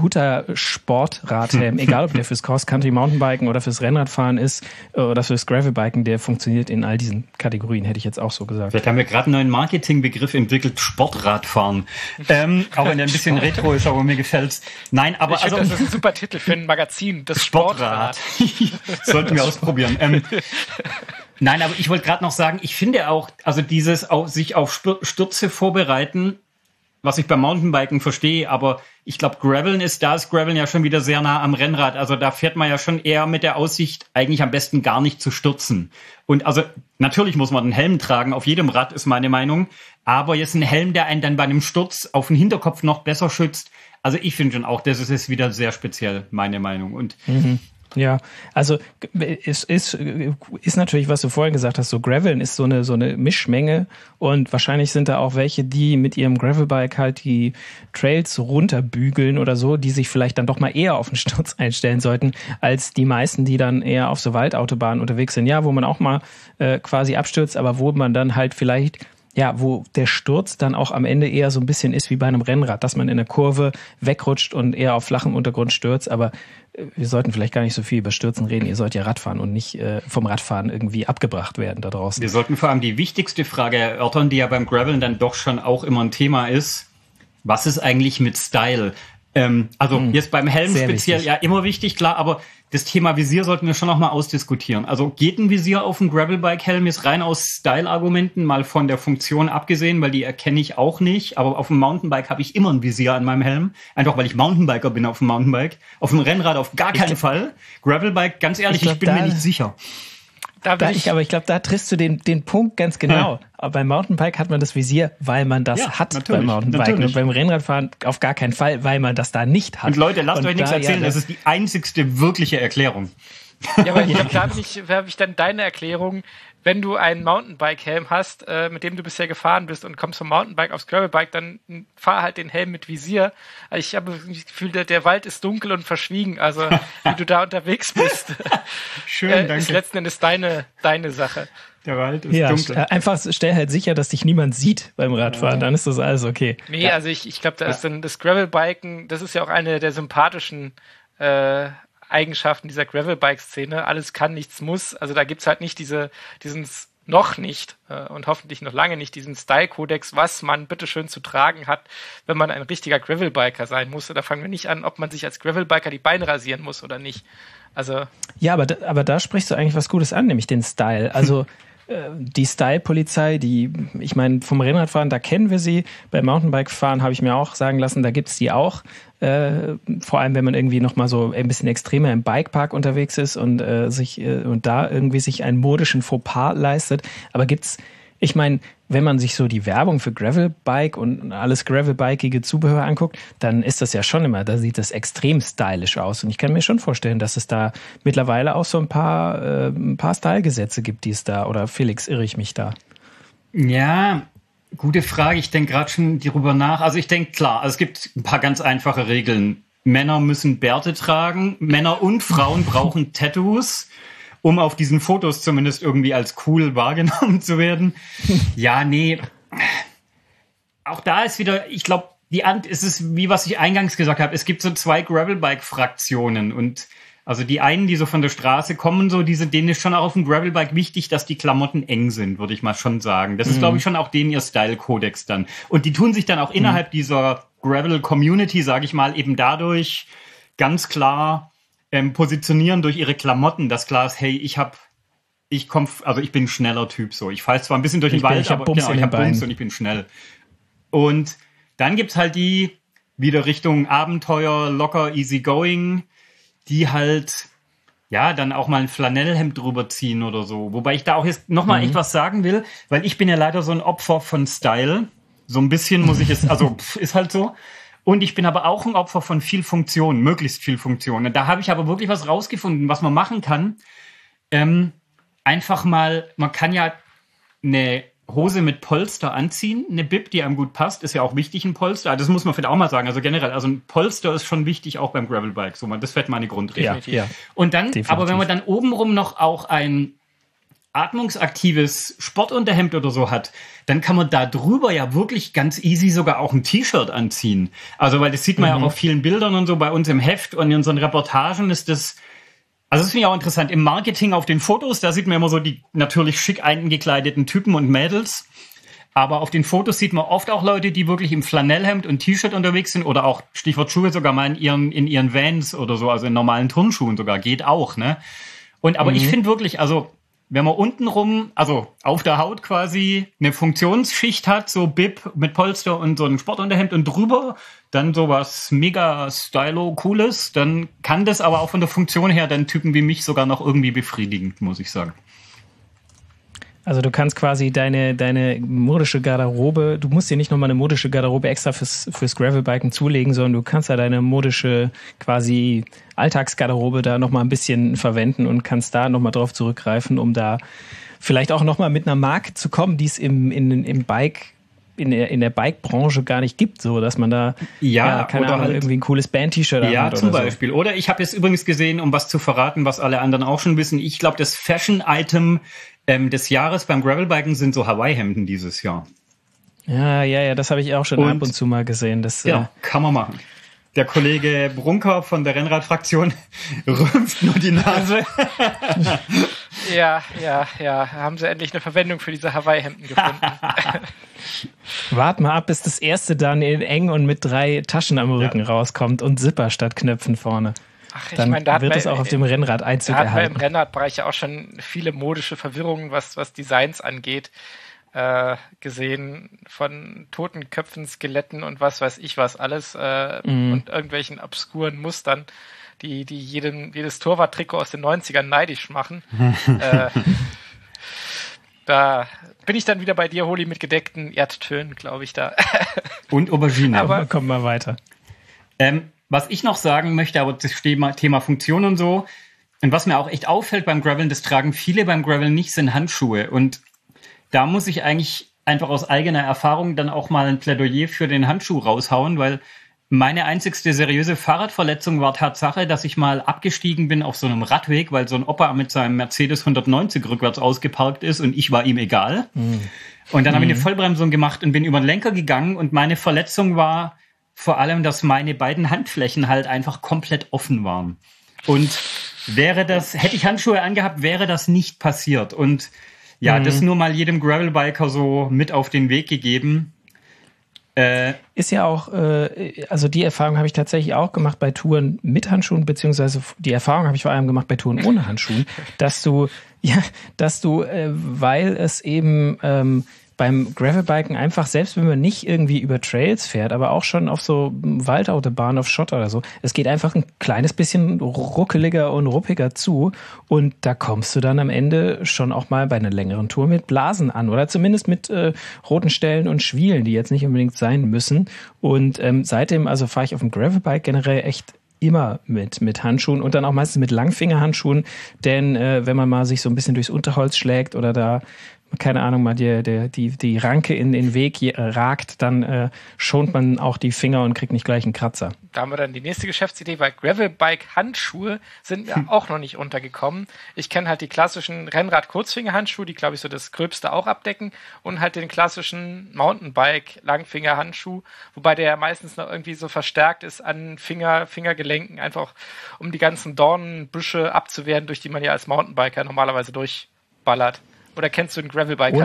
Sportradhelm, egal ob der fürs Cross-Country-Mountainbiken oder fürs Rennradfahren ist oder fürs Gravelbiken, der funktioniert in all diesen Kategorien, hätte ich jetzt auch so gesagt. Vielleicht haben wir gerade einen neuen Marketingbegriff entwickelt, Sportradfahren. Auch wenn der ein bisschen retro ist, aber mir gefällt's. Nein, aber ich finde, das ist ein super Titel für ein Magazin, das Sportrad. Sollten wir ausprobieren. Nein, aber ich wollte gerade noch sagen, ich finde auch, also dieses sich auf Stürze vorbereiten, was ich beim Mountainbiken verstehe, aber ich glaube, Graveln ist Graveln ja schon wieder sehr nah am Rennrad. Also da fährt man ja schon eher mit der Aussicht, eigentlich am besten gar nicht zu stürzen. Und also natürlich muss man einen Helm tragen, auf jedem Rad ist meine Meinung. Aber jetzt ein Helm, der einen dann bei einem Sturz auf den Hinterkopf noch besser schützt. Also ich finde schon auch, das ist jetzt wieder sehr speziell, meine Meinung. Und ja, also es ist natürlich, was du vorhin gesagt hast, so Graveln ist so eine Mischmenge und wahrscheinlich sind da auch welche, die mit ihrem Gravelbike halt die Trails runterbügeln oder so, die sich vielleicht dann doch mal eher auf den Sturz einstellen sollten, als die meisten, die dann eher auf so Waldautobahnen unterwegs sind, ja, wo man auch mal quasi abstürzt, aber wo man dann halt vielleicht wo der Sturz dann auch am Ende eher so ein bisschen ist wie bei einem Rennrad, dass man in der Kurve wegrutscht und eher auf flachem Untergrund stürzt, aber wir sollten vielleicht gar nicht so viel über Stürzen reden, ihr sollt ja Radfahren und nicht vom Radfahren irgendwie abgebracht werden da draußen. Wir sollten vor allem die wichtigste Frage erörtern, die ja beim Graveln dann doch schon auch immer ein Thema ist, was ist eigentlich mit Style? Also jetzt beim Helm sehr speziell, wichtig. Ja, immer wichtig, klar, aber das Thema Visier sollten wir schon noch mal ausdiskutieren. Also geht ein Visier auf dem Gravelbike-Helm jetzt rein aus Style-Argumenten, mal von der Funktion abgesehen, weil die erkenne ich auch nicht. Aber auf dem Mountainbike habe ich immer ein Visier an meinem Helm. Einfach, weil ich Mountainbiker bin auf dem Mountainbike. Auf dem Rennrad auf gar keinen Fall. Gravelbike, ganz ehrlich, ich bin mir nicht sicher. Aber ich glaube, da triffst du den Punkt ganz genau. Aber beim Mountainbike hat man das Visier, weil man das hat beim Mountainbike. Und beim Rennradfahren auf gar keinen Fall, weil man das da nicht hat. Und Leute, lasst euch nichts erzählen, das ist die einzigste wirkliche Erklärung. Ja, aber ich glaube, da habe ich dann deine Erklärung, wenn du einen Mountainbike-Helm hast, mit dem du bisher gefahren bist und kommst vom Mountainbike aufs Gravelbike, dann fahr halt den Helm mit Visier. Also ich habe das Gefühl, der Wald ist dunkel und verschwiegen, also wie du da unterwegs bist. Schön, danke. Ist letzten Endes deine Sache. Der Wald ist dunkel. Einfach stell halt sicher, dass dich niemand sieht beim Radfahren, dann ist das alles okay. Nee, also ich glaube, da ist dann das Gravelbiken, das ist ja auch eine der sympathischen Eigenschaften dieser Gravelbike-Szene. Alles kann, nichts muss. Also da gibt's halt nicht diesen noch nicht und hoffentlich noch lange nicht diesen Style-Kodex, was man bitteschön zu tragen hat, wenn man ein richtiger Gravelbiker sein muss. Da fangen wir nicht an, ob man sich als Gravelbiker die Beine rasieren muss oder nicht. Also ja, aber da sprichst du eigentlich was Gutes an, nämlich den Style. Also die Style-Polizei, ich meine, vom Rennradfahren, da kennen wir sie. Beim Mountainbike-Fahren habe ich mir auch sagen lassen, da gibt's die auch. Vor allem, wenn man irgendwie noch mal so ein bisschen extremer im Bikepark unterwegs ist und da irgendwie sich einen modischen Fauxpas leistet. Aber ich meine, wenn man sich so die Werbung für Gravelbike und alles Gravelbikeige Zubehör anguckt, dann ist das ja schon immer, da sieht das extrem stylisch aus. Und ich kann mir schon vorstellen, dass es da mittlerweile auch so ein paar Stylegesetze gibt, die es da, oder Felix, irre ich mich da? Ja, gute Frage. Ich denke gerade schon darüber nach. Also ich denke, klar, also es gibt ein paar ganz einfache Regeln. Männer müssen Bärte tragen. Männer und Frauen brauchen Tattoos, um auf diesen Fotos zumindest irgendwie als cool wahrgenommen zu werden. Ja, nee. Auch da ist wieder, ich glaube, es ist wie was ich eingangs gesagt habe, es gibt so 2 Gravelbike-Fraktionen und also die einen, die so von der Straße kommen, so denen ist schon auch auf dem Gravelbike wichtig, dass die Klamotten eng sind, würde ich mal schon sagen. Das ist, glaube ich, schon auch denen ihr Style-Kodex dann. Und die tun sich dann auch innerhalb dieser Gravel-Community, sage ich mal, eben dadurch ganz klar positionieren durch ihre Klamotten, dass klar ist, hey, ich bin ein schneller Typ so. Ich fahre zwar ein bisschen durch den Wald, aber ich habe Bums und ich bin schnell. Und dann gibt's halt die wieder Richtung Abenteuer, locker, easy going, die halt ja dann auch mal ein Flanellhemd drüber ziehen oder so. Wobei ich da auch jetzt nochmal echt was sagen will, weil ich bin ja leider so ein Opfer von Style. So ein bisschen muss ich es, also ist halt so. Und ich bin aber auch ein Opfer von viel Funktion, möglichst viel Funktion. Und da habe ich aber wirklich was rausgefunden, was man machen kann. Einfach mal, man kann ja eine Hose mit Polster anziehen, eine Bib, die einem gut passt, ist ja auch wichtig, ein Polster. Das muss man vielleicht auch mal sagen. Also generell, also ein Polster ist schon wichtig, auch beim Gravelbike. So, das wäre meine Grundregel. Ja. Und dann, definitiv. Aber wenn man dann obenrum noch auch ein atmungsaktives Sportunterhemd oder so hat, dann kann man da drüber ja wirklich ganz easy sogar auch ein T-Shirt anziehen. Also, weil das sieht man ja auch auf vielen Bildern und so bei uns im Heft und in unseren Reportagen ist das, also das finde ich auch interessant. Im Marketing auf den Fotos, da sieht man immer so die natürlich schick eingekleideten Typen und Mädels. Aber auf den Fotos sieht man oft auch Leute, die wirklich im Flanellhemd und T-Shirt unterwegs sind oder auch, Stichwort Schuhe, sogar mal in ihren Vans oder so, also in normalen Turnschuhen sogar, geht auch, ne? Und, aber ich finde wirklich, also, wenn man untenrum, also auf der Haut quasi eine Funktionsschicht hat, so Bib mit Polster und so ein Sportunterhemd und drüber dann sowas mega stylo Cooles, dann kann das aber auch von der Funktion her dann Typen wie mich sogar noch irgendwie befriedigen, muss ich sagen. Also du kannst quasi deine modische Garderobe, du musst dir nicht nochmal eine modische Garderobe extra fürs Gravelbiken zulegen, sondern du kannst da deine modische quasi Alltagsgarderobe da nochmal ein bisschen verwenden und kannst da nochmal drauf zurückgreifen, um da vielleicht auch nochmal mit einer Marke zu kommen, die es im Bike, in der Bike-Branche gar nicht gibt, so dass man da keine Ahnung, halt irgendwie ein cooles Band-T-Shirt hat. Ja, zum oder Beispiel. So. Oder ich habe jetzt übrigens gesehen, um was zu verraten, was alle anderen auch schon wissen, ich glaube, das Fashion-Item des Jahres beim Gravelbiken sind so Hawaii-Hemden dieses Jahr. Ja, das habe ich auch schon ab und zu mal gesehen. Das, kann man machen. Der Kollege Brunker von der Rennradfraktion rümpft nur die Nase. Ja, haben sie endlich eine Verwendung für diese Hawaii-Hemden gefunden. Wart mal ab, bis das erste dann in eng und mit 3 Taschen am Rücken rauskommt und Zipper statt Knöpfen vorne. Ach, ich dann meine, da wird es auch auf dem Rennrad Einzug erhalten. Da hat man erhalten. im Rennradbereich ja auch schon viele modische Verwirrungen, was Designs angeht, gesehen, von toten Köpfen, Skeletten und was weiß ich was alles und irgendwelchen obskuren Mustern, die jedes Torwarttrikot aus den 90ern neidisch machen. Da bin ich dann wieder bei dir, Holi, mit gedeckten Erdtönen, glaube ich, da. Und Aubergine. Aber kommen wir weiter. Was ich noch sagen möchte, aber das Thema Funktion und so, und was mir auch echt auffällt beim Graveln, das tragen viele beim Graveln nicht, sind Handschuhe. Und da muss ich eigentlich einfach aus eigener Erfahrung dann auch mal ein Plädoyer für den Handschuh raushauen, weil meine einzigste seriöse Fahrradverletzung war Tatsache, dass ich mal abgestiegen bin auf so einem Radweg, weil so ein Opa mit seinem Mercedes 190 rückwärts ausgeparkt ist und ich war ihm egal. Und dann habe ich eine Vollbremsung gemacht und bin über den Lenker gegangen und meine Verletzung war vor allem, dass meine beiden Handflächen halt einfach komplett offen waren. Und hätte ich Handschuhe angehabt, wäre das nicht passiert. Und ja, das nur mal jedem Gravelbiker so mit auf den Weg gegeben. Ist ja auch, also die Erfahrung habe ich tatsächlich auch gemacht bei Touren mit Handschuhen, beziehungsweise die Erfahrung habe ich vor allem gemacht bei Touren ohne Handschuhen, dass du, weil es eben beim Gravelbiken einfach, selbst wenn man nicht irgendwie über Trails fährt, aber auch schon auf so Waldautobahnen, auf Schotter oder so, es geht einfach ein kleines bisschen ruckeliger und ruppiger zu und da kommst du dann am Ende schon auch mal bei einer längeren Tour mit Blasen an oder zumindest mit roten Stellen und Schwielen, die jetzt nicht unbedingt sein müssen. Und seitdem also fahre ich auf dem Gravelbike generell echt immer mit Handschuhen und dann auch meistens mit Langfingerhandschuhen, denn wenn man mal sich so ein bisschen durchs Unterholz schlägt oder da keine Ahnung, mal die Ranke in den Weg ragt, dann schont man auch die Finger und kriegt nicht gleich einen Kratzer. Da haben wir dann die nächste Geschäftsidee, weil Gravelbike-Handschuhe sind mir auch noch nicht untergekommen. Ich kenne halt die klassischen Rennrad-Kurzfingerhandschuhe, die, glaube ich, so das Gröbste auch abdecken und halt den klassischen Mountainbike-Langfingerhandschuh, wobei der ja meistens noch irgendwie so verstärkt ist an Fingergelenken, einfach um die ganzen Dornenbüsche abzuwehren, durch die man ja als Mountainbiker normalerweise durchballert. Oder kennst du den Gravelbike-Handschuh?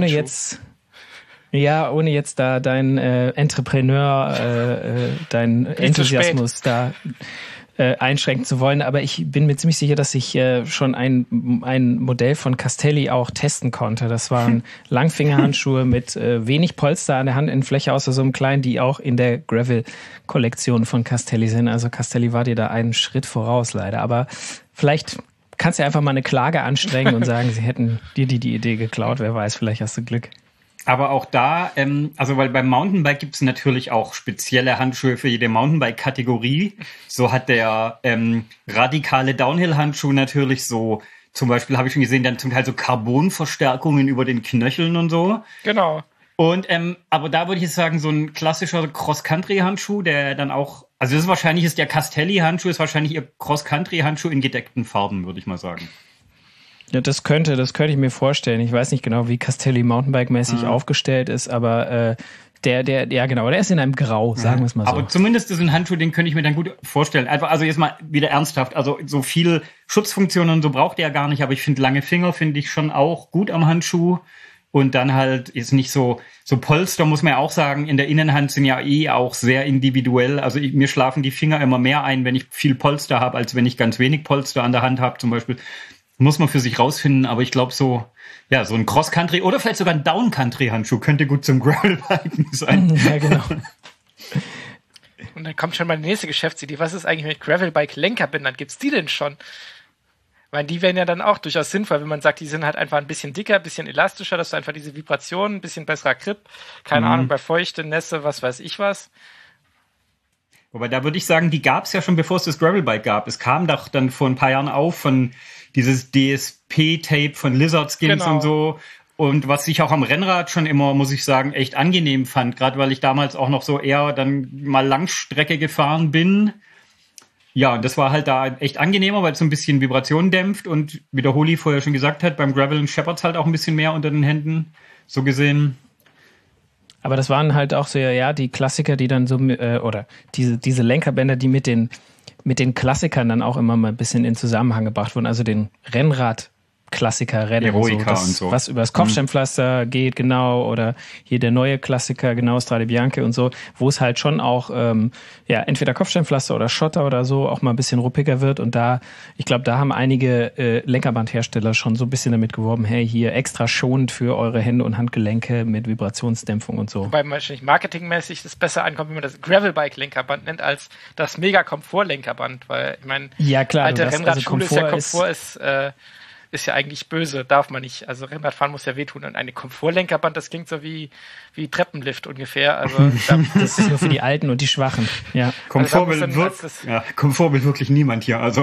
Ohne jetzt da dein Entrepreneur, dein Enthusiasmus da einschränken zu wollen, aber ich bin mir ziemlich sicher, dass ich schon ein Modell von Castelli auch testen konnte. Das waren Langfingerhandschuhe mit wenig Polster an der Handinnenfläche, außer so einem kleinen, die auch in der Gravel-Kollektion von Castelli sind. Also Castelli war dir da einen Schritt voraus leider, aber vielleicht kannst du einfach mal eine Klage anstrengen und sagen, sie hätten dir die Idee geklaut. Wer weiß, vielleicht hast du Glück. Aber auch da, also weil beim Mountainbike gibt es natürlich auch spezielle Handschuhe für jede Mountainbike-Kategorie. So hat der radikale Downhill-Handschuh natürlich so, zum Beispiel habe ich schon gesehen, dann zum Teil so Carbonverstärkungen über den Knöcheln und so. Genau. Und aber da würde ich jetzt sagen, so ein klassischer Cross-Country-Handschuh, der dann auch, also das ist wahrscheinlich, der Castelli-Handschuh ist wahrscheinlich ihr Cross-Country-Handschuh in gedeckten Farben, würde ich mal sagen. Ja, das könnte ich mir vorstellen. Ich weiß nicht genau, wie Castelli Mountainbike-mäßig aufgestellt ist, aber der ist in einem Grau, sagen wir es mal so. Aber zumindest ist ein Handschuh, den könnte ich mir dann gut vorstellen. Einfach, also jetzt mal wieder ernsthaft, also so viel Schutzfunktionen und so braucht er gar nicht, aber ich finde lange Finger finde ich schon auch gut am Handschuh. Und dann halt ist nicht so Polster, muss man ja auch sagen, in der Innenhand sind ja auch sehr individuell. Also mir schlafen die Finger immer mehr ein, wenn ich viel Polster habe, als wenn ich ganz wenig Polster an der Hand habe zum Beispiel. Muss man für sich rausfinden, aber ich glaube so ein Cross-Country oder vielleicht sogar ein Down-Country-Handschuh könnte gut zum Gravelbiken sein. Ja, genau. Und dann kommt schon mal die nächste Geschäftsidee. Was ist eigentlich mit Gravelbike-Lenkerbändern? Gibt's die denn schon? Weil die wären ja dann auch durchaus sinnvoll, wenn man sagt, die sind halt einfach ein bisschen dicker, ein bisschen elastischer, dass du einfach diese Vibrationen, ein bisschen besserer Grip, keine Ahnung, bei Feuchte, Nässe, was weiß ich was. Wobei, da würde ich sagen, die gab es ja schon, bevor es das Gravelbike gab. Es kam doch dann vor ein paar Jahren auf von dieses DSP-Tape von Lizard Skins und so. Und was ich auch am Rennrad schon immer, muss ich sagen, echt angenehm fand. Gerade weil ich damals auch noch so eher dann mal Langstrecke gefahren bin. Ja, und das war halt da echt angenehmer, weil es so ein bisschen Vibration dämpft. Und wie der Holi vorher schon gesagt hat, beim Graveln scheppert's halt auch ein bisschen mehr unter den Händen. So gesehen. Aber das waren halt auch so, ja, die Klassiker, die dann so, oder diese Lenkerbänder, die mit den Klassikern dann auch immer mal ein bisschen in Zusammenhang gebracht wurden. Also den Rennrad Klassiker-Rennen. Eroica und so. Was über das Kopfsteinpflaster geht, genau, oder hier der neue Klassiker, genau, Strade Bianche und so, wo es halt schon auch, entweder Kopfsteinpflaster oder Schotter oder so auch mal ein bisschen ruppiger wird und ich glaube, da haben einige Lenkerbandhersteller schon so ein bisschen damit geworben, hey, hier extra schonend für eure Hände und Handgelenke mit Vibrationsdämpfung und so. Wobei wahrscheinlich marketingmäßig das besser ankommt, wenn man das Gravelbike-Lenkerband nennt, als das Mega-Komfort-Lenkerband, weil, ich meine, ja, klar, alte Rennradschule Komfort ist ja eigentlich böse, darf man nicht. Also Rennradfahren muss ja wehtun. Und eine Komfortlenkerband, das klingt so wie Treppenlift ungefähr. Also das ist nur für die Alten und die Schwachen. Ja. Komfort will wirklich niemand hier. Also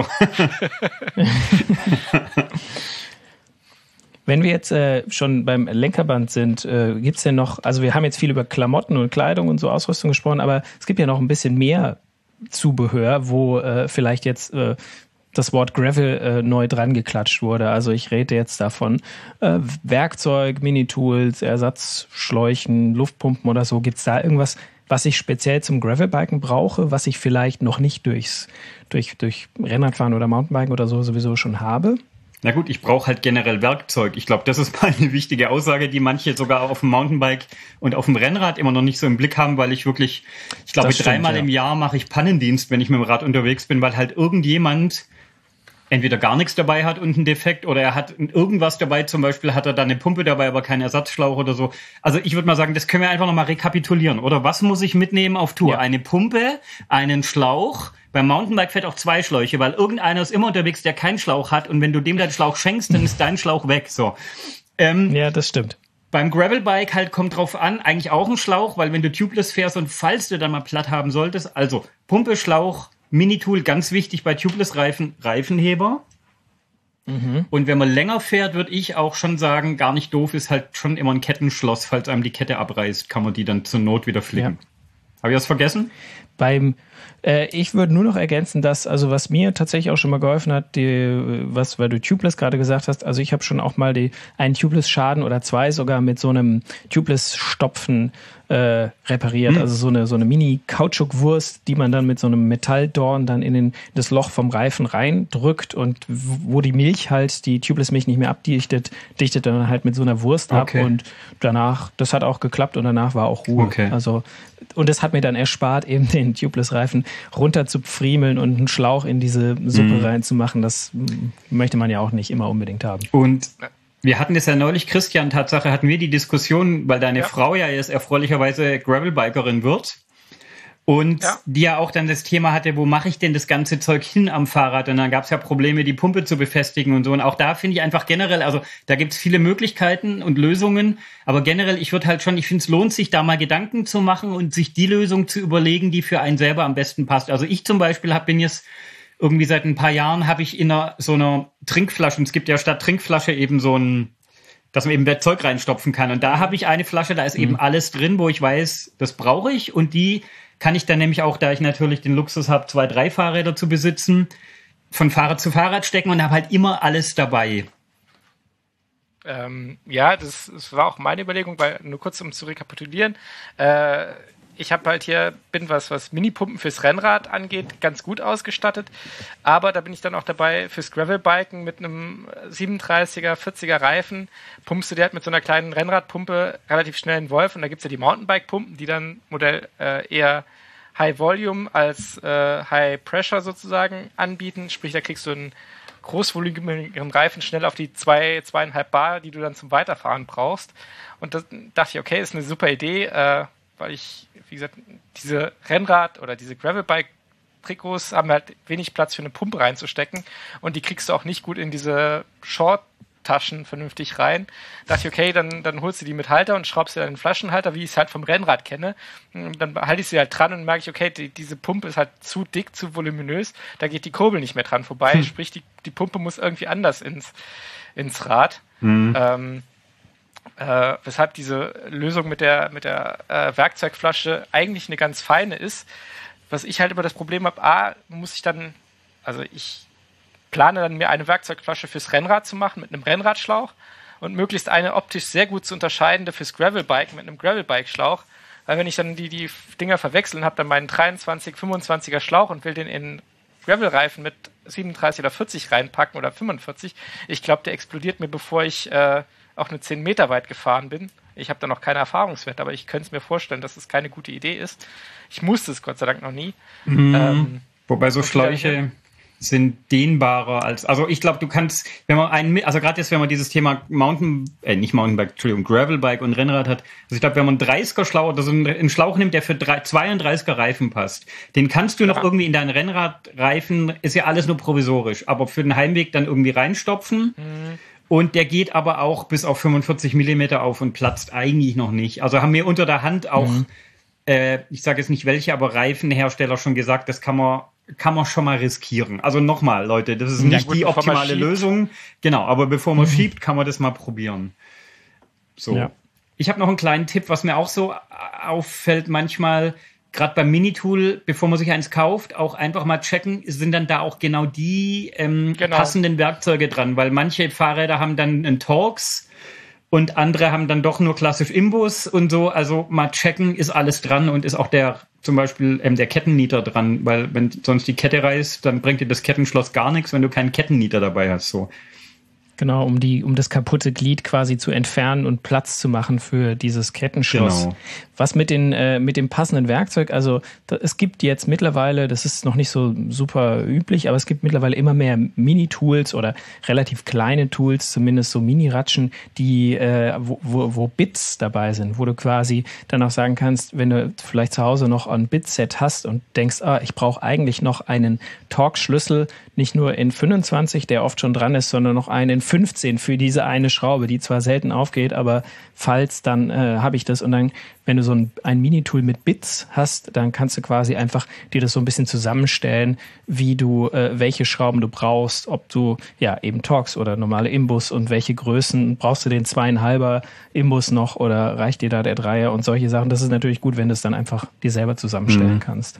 wenn wir jetzt schon beim Lenkerband sind, gibt's denn noch, also wir haben jetzt viel über Klamotten und Kleidung und so Ausrüstung gesprochen, aber es gibt ja noch ein bisschen mehr Zubehör, wo vielleicht jetzt das Wort Gravel neu dran geklatscht wurde. Also ich rede jetzt davon Werkzeug, Minitools, Ersatzschläuchen, Luftpumpen oder so. Gibt's da irgendwas, was ich speziell zum Gravelbiken brauche, was ich vielleicht noch nicht durch Rennradfahren oder Mountainbiken oder so sowieso schon habe? Na gut, ich brauche halt generell Werkzeug. Ich glaube, das ist mal eine wichtige Aussage, die manche sogar auf dem Mountainbike und auf dem Rennrad immer noch nicht so im Blick haben, weil ich glaube, 3-mal im Jahr mache ich Pannendienst, wenn ich mit dem Rad unterwegs bin, weil halt irgendjemand entweder gar nichts dabei hat und einen Defekt oder er hat irgendwas dabei, zum Beispiel hat er dann eine Pumpe dabei, aber keinen Ersatzschlauch oder so. Also ich würde mal sagen, das können wir einfach nochmal rekapitulieren, oder? Was muss ich mitnehmen auf Tour? Ja. Eine Pumpe, einen Schlauch. Beim Mountainbike fährt auch 2 Schläuche, weil irgendeiner ist immer unterwegs, der keinen Schlauch hat und wenn du dem deinen Schlauch schenkst, dann ist dein Schlauch weg. So. Ja, das stimmt. Beim Gravelbike halt kommt drauf an, eigentlich auch ein Schlauch, weil wenn du tubeless fährst und falls du dann mal platt haben solltest, also Pumpe, Schlauch, Minitool, ganz wichtig bei Tubeless-Reifen, Reifenheber. Und wenn man länger fährt, würde ich auch schon sagen, gar nicht doof, ist halt schon immer ein Kettenschloss. Falls einem die Kette abreißt, kann man die dann zur Not wieder flicken. Ja. Habe ich was vergessen? Ich würde nur noch ergänzen, dass, also was mir tatsächlich auch schon mal geholfen hat, weil du Tubeless gerade gesagt hast, also ich habe schon auch mal einen Tubeless-Schaden oder 2 sogar mit so einem Tubeless-Stopfen repariert. Also so eine Mini-Kautschukwurst, die man dann mit so einem Metalldorn dann in das Loch vom Reifen reindrückt und wo die Milch halt, die Tubeless-Milch nicht mehr abdichtet, dichtet dann halt mit so einer Wurst ab und danach, das hat auch geklappt und danach war auch Ruhe. Okay. Also, und das hat mir dann erspart, eben den Tubeless-Reifen runter zu pfriemeln und einen Schlauch in diese Suppe reinzumachen. Das möchte man ja auch nicht immer unbedingt haben. Und wir hatten das ja neulich, Christian, Tatsache hatten wir die Diskussion, weil deine Frau ja jetzt erfreulicherweise Gravelbikerin wird und die ja auch dann das Thema hatte, wo mache ich denn das ganze Zeug hin am Fahrrad? Und dann gab es ja Probleme, die Pumpe zu befestigen und so. Und auch da finde ich einfach generell, also da gibt es viele Möglichkeiten und Lösungen, aber generell, ich finde es lohnt sich, da mal Gedanken zu machen und sich die Lösung zu überlegen, die für einen selber am besten passt. Also ich zum Beispiel bin jetzt irgendwie seit ein paar Jahren habe ich in so einer Trinkflasche, und es gibt ja statt Trinkflasche eben so dass man eben Zeug reinstopfen kann. Und da habe ich eine Flasche, da ist eben alles drin, wo ich weiß, das brauche ich. Und die kann ich dann nämlich auch, da ich natürlich den Luxus habe, 2, 3 Fahrräder zu besitzen, von Fahrrad zu Fahrrad stecken und habe halt immer alles dabei. Das war auch meine Überlegung, weil nur kurz um zu rekapitulieren, ich habe halt bin was Minipumpen fürs Rennrad angeht, ganz gut ausgestattet, aber da bin ich dann auch dabei fürs Gravelbiken mit einem 37er, 40er Reifen, pumpst du dir halt mit so einer kleinen Rennradpumpe relativ schnell einen Wolf und da gibt es ja die Mountainbike-Pumpen, die dann Modell eher High Volume als High Pressure sozusagen anbieten, sprich da kriegst du einen großvolumigen Reifen schnell auf die 2,5 Bar, die du dann zum Weiterfahren brauchst und da dachte ich, okay, ist eine super Idee, weil ich, wie gesagt, diese Rennrad- oder diese Gravelbike-Trikots haben halt wenig Platz für eine Pumpe reinzustecken und die kriegst du auch nicht gut in diese Short-Taschen vernünftig rein. Da dachte ich, okay, dann holst du die mit Halter und schraubst dir einen Flaschenhalter, wie ich es halt vom Rennrad kenne. Und dann halte ich sie halt dran und merke ich, okay, diese Pumpe ist halt zu dick, zu voluminös, da geht die Kurbel nicht mehr dran vorbei. Sprich, die Pumpe muss irgendwie anders ins Rad. Weshalb diese Lösung mit der Werkzeugflasche eigentlich eine ganz feine ist. Was ich halt immer das Problem habe, ich plane dann mir eine Werkzeugflasche fürs Rennrad zu machen mit einem Rennradschlauch und möglichst eine optisch sehr gut zu unterscheidende fürs Gravelbike mit einem Gravelbike-Schlauch, weil wenn ich dann die Dinger verwechseln, habe dann meinen 23, 25er Schlauch und will den in Gravel-Reifen mit 37 oder 40 reinpacken oder 45. Ich glaube, der explodiert mir, bevor ich auch eine 10 Meter weit gefahren bin. Ich habe da noch keine Erfahrungswerte, aber ich könnte es mir vorstellen, dass es keine gute Idee ist. Ich musste es Gott sei Dank noch nie. Wobei so Schläuche sind dehnbarer als, also ich glaube, du kannst, wenn man also gerade jetzt, wenn man dieses Thema Gravelbike und Rennrad hat, also ich glaube, wenn man einen 30er Schlauch oder so einen Schlauch nimmt, der für 32er Reifen passt, den kannst du noch irgendwie in deinen Rennradreifen, ist ja alles nur provisorisch, aber für den Heimweg dann irgendwie reinstopfen. Und der geht aber auch bis auf 45 Millimeter auf und platzt eigentlich noch nicht. Also haben mir unter der Hand auch, ich sage jetzt nicht welche, aber Reifenhersteller schon gesagt, das kann man schon mal riskieren. Also nochmal, Leute, das ist nicht die optimale Lösung. Genau, aber bevor man schiebt, kann man das mal probieren. So. Ja. Ich habe noch einen kleinen Tipp, was mir auch so auffällt manchmal, gerade beim Minitool, bevor man sich eins kauft, auch einfach mal checken, sind dann da auch genau die passenden Werkzeuge dran, weil manche Fahrräder haben dann einen Torx und andere haben dann doch nur klassisch Imbus und so, also mal checken, ist alles dran und ist auch zum Beispiel der Kettennieter dran, weil wenn sonst die Kette reißt, dann bringt dir das Kettenschloss gar nichts, wenn du keinen Kettennieter dabei hast, so. Genau, um das kaputte Glied quasi zu entfernen und Platz zu machen für dieses Kettenschloss. Genau. Was mit dem passenden Werkzeug, also es gibt jetzt mittlerweile, das ist noch nicht so super üblich, aber es gibt mittlerweile immer mehr Mini-Tools oder relativ kleine Tools, zumindest so Mini-Ratschen, die wo Bits dabei sind, wo du quasi dann auch sagen kannst, wenn du vielleicht zu Hause noch ein Bitset hast und denkst, ich brauche eigentlich noch einen Torx-Schlüssel, nicht nur in 25, der oft schon dran ist, sondern noch einen in 15 für diese eine Schraube, die zwar selten aufgeht, aber falls, dann habe ich das. Und dann, wenn du so ein Minitool mit Bits hast, dann kannst du quasi einfach dir das so ein bisschen zusammenstellen, wie du welche Schrauben du brauchst, ob du eben Torx oder normale Imbus und welche Größen, brauchst du den 2,5er Imbus noch oder reicht dir da der 3er und solche Sachen. Das ist natürlich gut, wenn du es dann einfach dir selber zusammenstellen kannst.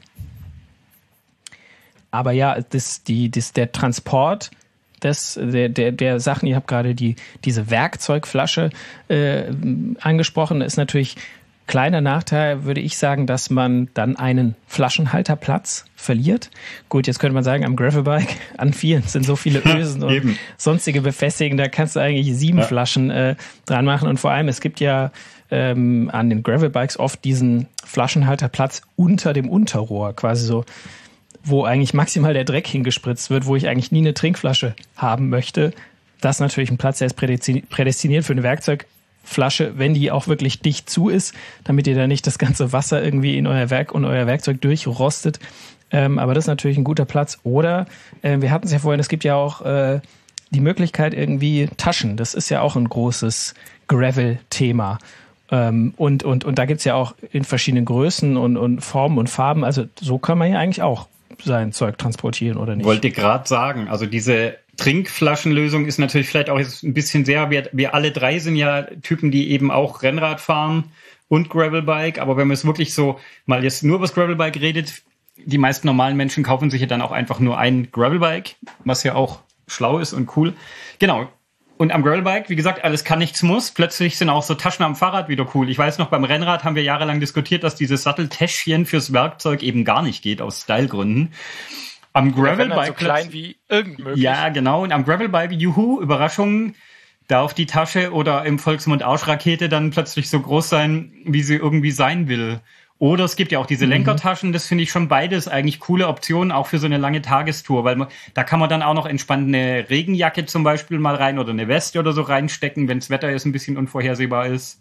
Aber ja, der Transport der Sachen, ihr habt gerade diese Werkzeugflasche angesprochen, ist natürlich kleiner Nachteil, würde ich sagen, dass man dann einen Flaschenhalterplatz verliert. Gut, jetzt könnte man sagen, am Gravelbike, an vielen sind so viele Ösen und sonstige Befestigungen, da kannst du eigentlich 7 Flaschen dran machen. Und vor allem, es gibt ja an den Gravelbikes oft diesen Flaschenhalterplatz unter dem Unterrohr, quasi so, wo eigentlich maximal der Dreck hingespritzt wird, wo ich eigentlich nie eine Trinkflasche haben möchte. Das ist natürlich ein Platz, der ist prädestiniert für eine Werkzeugflasche, wenn die auch wirklich dicht zu ist, damit ihr da nicht das ganze Wasser irgendwie in euer Werk und euer Werkzeug durchrostet. Aber das ist natürlich ein guter Platz. Oder, wir hatten es ja vorhin, es gibt ja auch die Möglichkeit irgendwie Taschen. Das ist ja auch ein großes Gravel-Thema. Und da gibt's ja auch in verschiedenen Größen und Formen und Farben. Also so kann man ja eigentlich auch sein Zeug transportieren, oder nicht? Wollte gerade sagen, also diese Trinkflaschenlösung ist natürlich vielleicht auch jetzt ein bisschen sehr, wir alle drei sind ja Typen, die eben auch Rennrad fahren und Gravelbike, aber wenn man es wirklich so mal jetzt nur über das Gravelbike redet, die meisten normalen Menschen kaufen sich ja dann auch einfach nur ein Gravelbike, was ja auch schlau ist und cool. Genau. Und am Gravelbike, wie gesagt, alles kann, nichts muss. Plötzlich sind auch so Taschen am Fahrrad wieder cool. Ich weiß noch, beim Rennrad haben wir jahrelang diskutiert, dass dieses Satteltäschchen fürs Werkzeug eben gar nicht geht, aus Stylegründen. Am Gravelbike so klein wie irgend möglich. Ja, genau. Und am Gravelbike, juhu, Überraschung, darf die Tasche oder im Volksmund Arschrakete dann plötzlich so groß sein, wie sie irgendwie sein will. Oder es gibt ja auch diese Lenkertaschen, das finde ich schon beides eigentlich coole Optionen, auch für so eine lange Tagestour, weil da kann man dann auch noch entspannt eine Regenjacke zum Beispiel mal rein oder eine Weste oder so reinstecken, wenn das Wetter jetzt ein bisschen unvorhersehbar ist.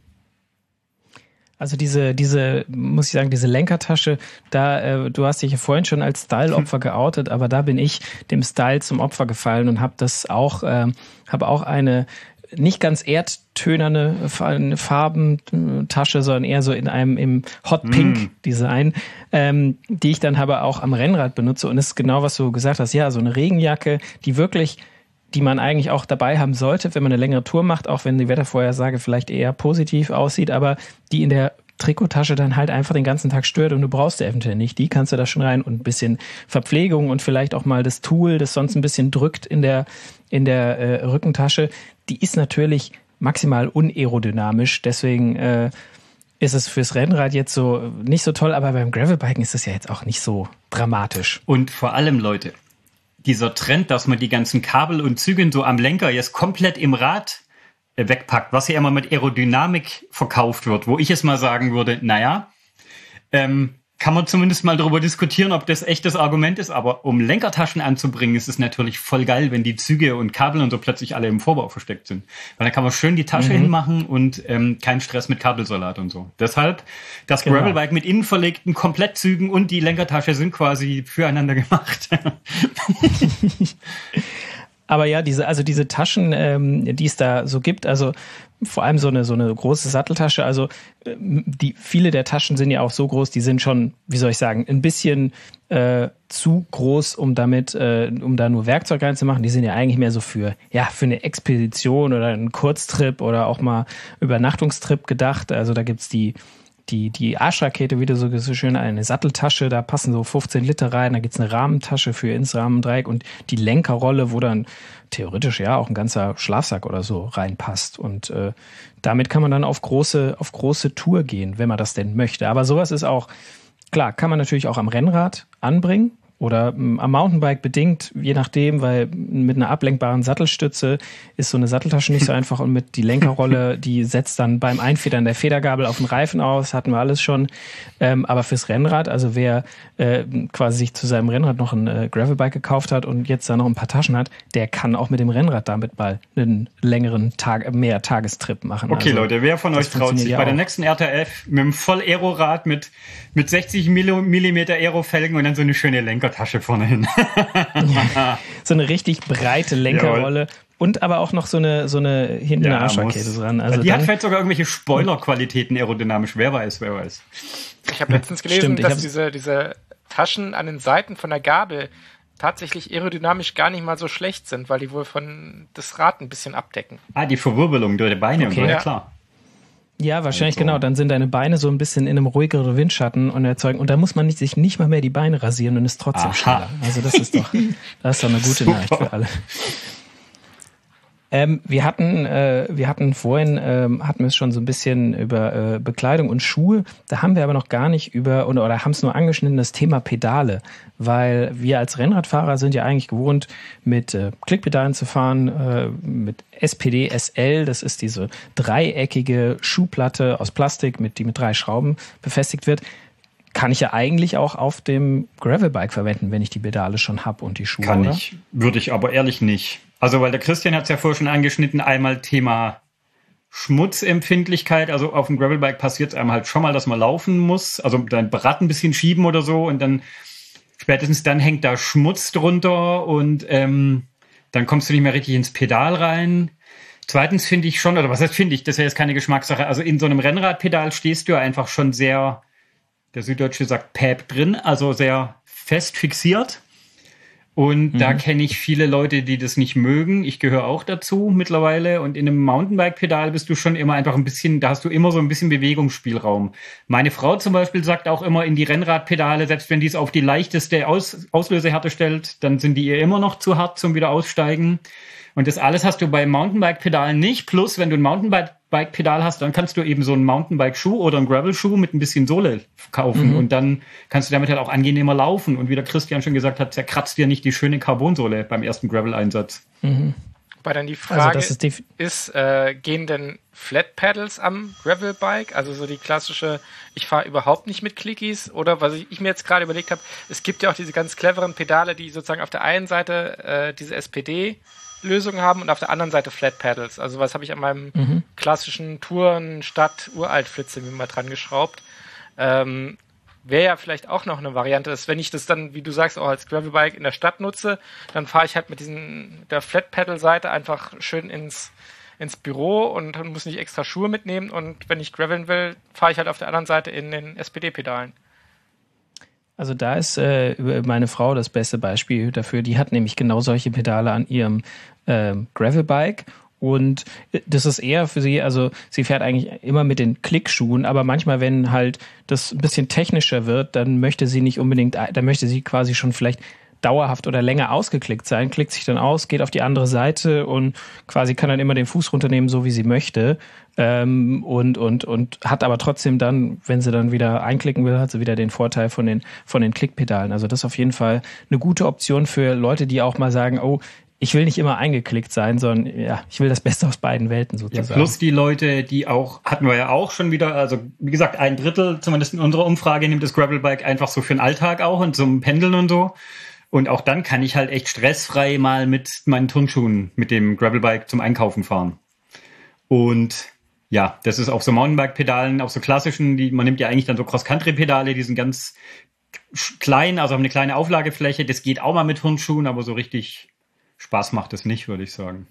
Also muss ich sagen, diese Lenkertasche, du hast dich ja vorhin schon als Style-Opfer geoutet, aber da bin ich dem Style zum Opfer gefallen und habe auch eine nicht ganz erdtönerne Farbentasche, sondern eher so im Hot Pink Design, die ich dann aber auch am Rennrad benutze. Und das ist genau, was du gesagt hast. Ja, so eine Regenjacke, die man eigentlich auch dabei haben sollte, wenn man eine längere Tour macht, auch wenn die Wettervorhersage vielleicht eher positiv aussieht, aber die in der Trikottasche dann halt einfach den ganzen Tag stört und du brauchst sie eventuell nicht. Die kannst du da schon rein und ein bisschen Verpflegung und vielleicht auch mal das Tool, das sonst ein bisschen drückt in der Rückentasche. Die ist natürlich maximal unaerodynamisch, deswegen ist es fürs Rennrad jetzt so nicht so toll, aber beim Gravelbiken ist es ja jetzt auch nicht so dramatisch. Und vor allem, Leute, dieser Trend, dass man die ganzen Kabel und Züge so am Lenker jetzt komplett im Rad wegpackt, was ja immer mit Aerodynamik verkauft wird, wo ich es mal sagen würde, naja, kann man zumindest mal darüber diskutieren, ob das echt das Argument ist, aber um Lenkertaschen anzubringen, ist es natürlich voll geil, wenn die Züge und Kabel und so plötzlich alle im Vorbau versteckt sind. Weil dann kann man schön die Tasche hinmachen und kein Stress mit Kabelsalat und so. Deshalb, das Gravelbike mit innen verlegten Komplettzügen und die Lenkertasche sind quasi füreinander gemacht. Aber ja, diese Taschen, die es da so gibt, also vor allem so eine große Satteltasche, also viele der Taschen sind ja auch so groß, die sind schon, wie soll ich sagen, ein bisschen zu groß, um da nur Werkzeug reinzumachen. Die sind ja eigentlich mehr so für eine Expedition oder einen Kurztrip oder auch mal Übernachtungstrip gedacht. Also da gibt's die Arschrakete, wie du so schön, eine Satteltasche, da passen so 15 Liter rein, da gibt's eine Rahmentasche für ins Rahmendreieck und die Lenkerrolle, wo dann theoretisch ja auch ein ganzer Schlafsack oder so reinpasst. Und damit kann man dann auf große Tour gehen, wenn man das denn möchte. Aber sowas ist auch, klar, kann man natürlich auch am Rennrad anbringen. Oder am Mountainbike bedingt, je nachdem, weil mit einer ablenkbaren Sattelstütze ist so eine Satteltasche nicht so einfach und mit die Lenkerrolle, die setzt dann beim Einfedern der Federgabel auf den Reifen aus, hatten wir alles schon. Aber fürs Rennrad, also wer quasi sich zu seinem Rennrad noch ein Gravelbike gekauft hat und jetzt da noch ein paar Taschen hat, der kann auch mit dem Rennrad damit mal einen längeren Tagestrip machen. Okay, also, Leute, wer von euch traut sich bei der nächsten RTF mit einem Voll-Aero-Rad mit 60 Millimeter Aero-Felgen und dann so eine schöne Lenkertasche vorne hin. So eine richtig breite Lenkerrolle. Jawohl. Und aber auch noch so eine hinten eine Arschrakete dran. Also die hat vielleicht sogar irgendwelche Spoiler-Qualitäten aerodynamisch. Wer weiß. Ich habe letztens gelesen, dass diese Taschen an den Seiten von der Gabel tatsächlich aerodynamisch gar nicht mal so schlecht sind, weil die wohl von das Rad ein bisschen abdecken. Die Verwirbelung durch die Beine und so, ja klar. Ja, wahrscheinlich genau. Dann sind deine Beine so ein bisschen in einem ruhigeren Windschatten und erzeugen. Und da muss man sich nicht mal mehr die Beine rasieren und ist trotzdem schneller. Also das ist doch eine gute Nachricht für alle. Wir hatten vorhin es schon so ein bisschen über Bekleidung und Schuhe. Da haben wir aber noch gar nicht oder haben es nur angeschnitten, das Thema Pedale. Weil wir als Rennradfahrer sind ja eigentlich gewohnt, mit Klickpedalen zu fahren, mit SPD SL. Das ist diese dreieckige Schuhplatte aus Plastik, die mit 3 Schrauben befestigt wird. Kann ich ja eigentlich auch auf dem Gravelbike verwenden, wenn ich die Pedale schon habe und die Schuhe, Kann ich, würde ich aber ehrlich nicht. Also, weil der Christian hat es ja vorher schon angeschnitten, einmal Thema Schmutzempfindlichkeit. Also auf dem Gravelbike passiert es einem halt schon mal, dass man laufen muss. Also dein Rad ein bisschen schieben oder so und dann spätestens dann hängt da Schmutz drunter und dann kommst du nicht mehr richtig ins Pedal rein. Zweitens finde ich schon, oder was heißt finde ich, das ist ja jetzt keine Geschmackssache, also in so einem Rennradpedal stehst du ja einfach schon sehr, der Süddeutsche sagt Päp drin, also sehr fest fixiert. Und da kenne ich viele Leute, die das nicht mögen. Ich gehöre auch dazu mittlerweile. Und in einem Mountainbike-Pedal bist du schon immer einfach ein bisschen, da hast du immer so ein bisschen Bewegungsspielraum. Meine Frau zum Beispiel sagt auch immer in die Rennradpedale, selbst wenn die es auf die leichteste Auslösehärte stellt, dann sind die ihr immer noch zu hart zum wieder aussteigen. Und das alles hast du bei Mountainbike-Pedalen nicht. Plus, wenn du ein Mountainbike-Pedal hast, dann kannst du eben so einen Mountainbike-Schuh oder einen Gravel-Schuh mit ein bisschen Sohle kaufen. Und dann kannst du damit halt auch angenehmer laufen. Und wie der Christian schon gesagt hat, zerkratzt dir nicht die schöne Carbonsohle beim ersten Gravel-Einsatz. Wobei dann die Frage ist, gehen denn Flat Pedals am Gravelbike? Also so die klassische, ich fahre überhaupt nicht mit Clickies. Oder was ich mir jetzt gerade überlegt habe, es gibt ja auch diese ganz cleveren Pedale, die sozusagen auf der einen Seite diese SPD-Lösung haben und auf der anderen Seite Flat Pedals. Also was habe ich an meinem klassischen Touren Stadt Uralt-Flitze mir mal dran geschraubt. Wäre ja vielleicht auch noch eine Variante, dass wenn ich das dann, wie du sagst, auch als Gravelbike in der Stadt nutze, dann fahre ich halt mit der Flat-Pedal-Seite einfach schön ins Büro und muss nicht extra Schuhe mitnehmen und wenn ich graveln will, fahre ich halt auf der anderen Seite in den SPD-Pedalen. Also da ist meine Frau das beste Beispiel dafür. Die hat nämlich genau solche Pedale an ihrem Gravelbike. Und das ist eher für sie, also sie fährt eigentlich immer mit den Klickschuhen, aber manchmal, wenn halt das ein bisschen technischer wird, dann möchte sie nicht unbedingt, dann möchte sie quasi schon vielleicht dauerhaft oder länger ausgeklickt sein, klickt sich dann aus, geht auf die andere Seite und quasi kann dann immer den Fuß runternehmen, so wie sie möchte. Und hat aber trotzdem dann, wenn sie dann wieder einklicken will, hat sie wieder den Vorteil von den Klickpedalen. Also das ist auf jeden Fall eine gute Option für Leute, die auch mal sagen, oh, ich will nicht immer eingeklickt sein, sondern ja, ich will das Beste aus beiden Welten sozusagen. Ja, plus die Leute, die auch, hatten wir ja auch schon wieder, also wie gesagt, 1/3, zumindest in unserer Umfrage, nimmt das Gravelbike einfach so für den Alltag auch und zum Pendeln und so. Und auch dann kann ich halt echt stressfrei mal mit meinen Turnschuhen mit dem Gravelbike zum Einkaufen fahren. Und ja, das ist auf so Mountainbike-Pedalen, auf so klassischen, man nimmt ja eigentlich dann so Cross-Country-Pedale, die sind ganz klein, also haben eine kleine Auflagefläche. Das geht auch mal mit Turnschuhen, aber so richtig Spaß macht es nicht, würde ich sagen.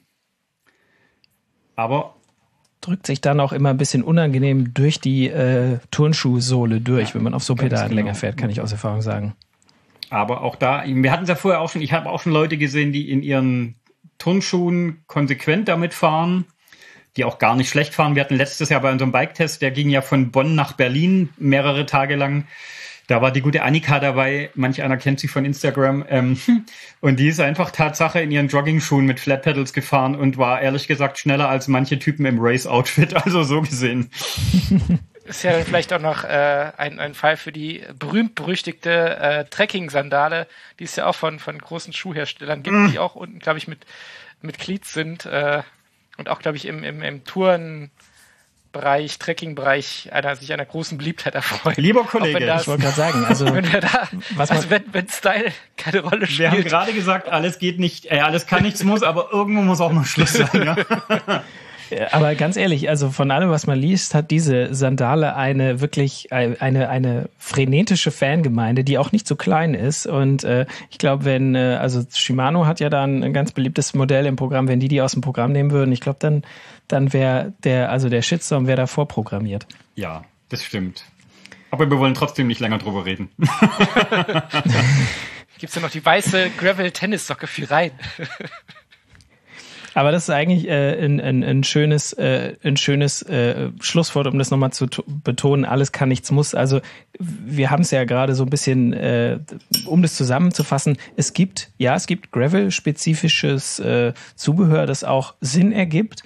Aber drückt sich dann auch immer ein bisschen unangenehm durch die Turnschuhsohle durch, ja, wenn man auf so Pedalen länger fährt, kann ich aus Erfahrung sagen. Aber auch da, wir hatten es ja vorher auch schon, ich habe auch schon Leute gesehen, die in ihren Turnschuhen konsequent damit fahren, die auch gar nicht schlecht fahren. Wir hatten letztes Jahr bei unserem Bike-Test, der ging ja von Bonn nach Berlin mehrere Tage lang. Da war die gute Annika dabei, manch einer kennt sie von Instagram, und die ist einfach Tatsache in ihren Jogging-Schuhen mit Flat Pedals gefahren und war ehrlich gesagt schneller als manche Typen im Race-Outfit, also so gesehen. Ist ja vielleicht auch noch ein Fall für die berühmt-berüchtigte Trekking-Sandale, die es ja auch von großen Schuhherstellern gibt, die auch unten, glaube ich, mit Cleats sind und auch, glaube ich, im Tourenbereich, Trekking-Bereich sich einer großen Beliebtheit erfreut. Lieber Kollege, ich wollte gerade sagen, also wenn Style keine Rolle spielt. Wir haben gerade gesagt, alles geht nicht, alles kann, nichts muss, aber irgendwo muss auch mal Schluss sein. Ja? Aber ganz ehrlich, also von allem, was man liest, hat diese Sandale eine wirklich eine frenetische Fangemeinde, die auch nicht so klein ist. Und ich glaube, also Shimano hat ja da ein ganz beliebtes Modell im Programm, wenn die aus dem Programm nehmen würden, ich glaube, dann wäre der Shitstorm wäre da vorprogrammiert. Ja, das stimmt. Aber wir wollen trotzdem nicht länger drüber reden. Gibt's ja noch die weiße Gravel-Tennissocke für rein. Aber das ist eigentlich ein schönes Schlusswort, um das nochmal zu betonen. Alles kann, nichts muss. Also wir haben es ja gerade so ein bisschen, um das zusammenzufassen. Es gibt Gravel-spezifisches Zubehör, das auch Sinn ergibt.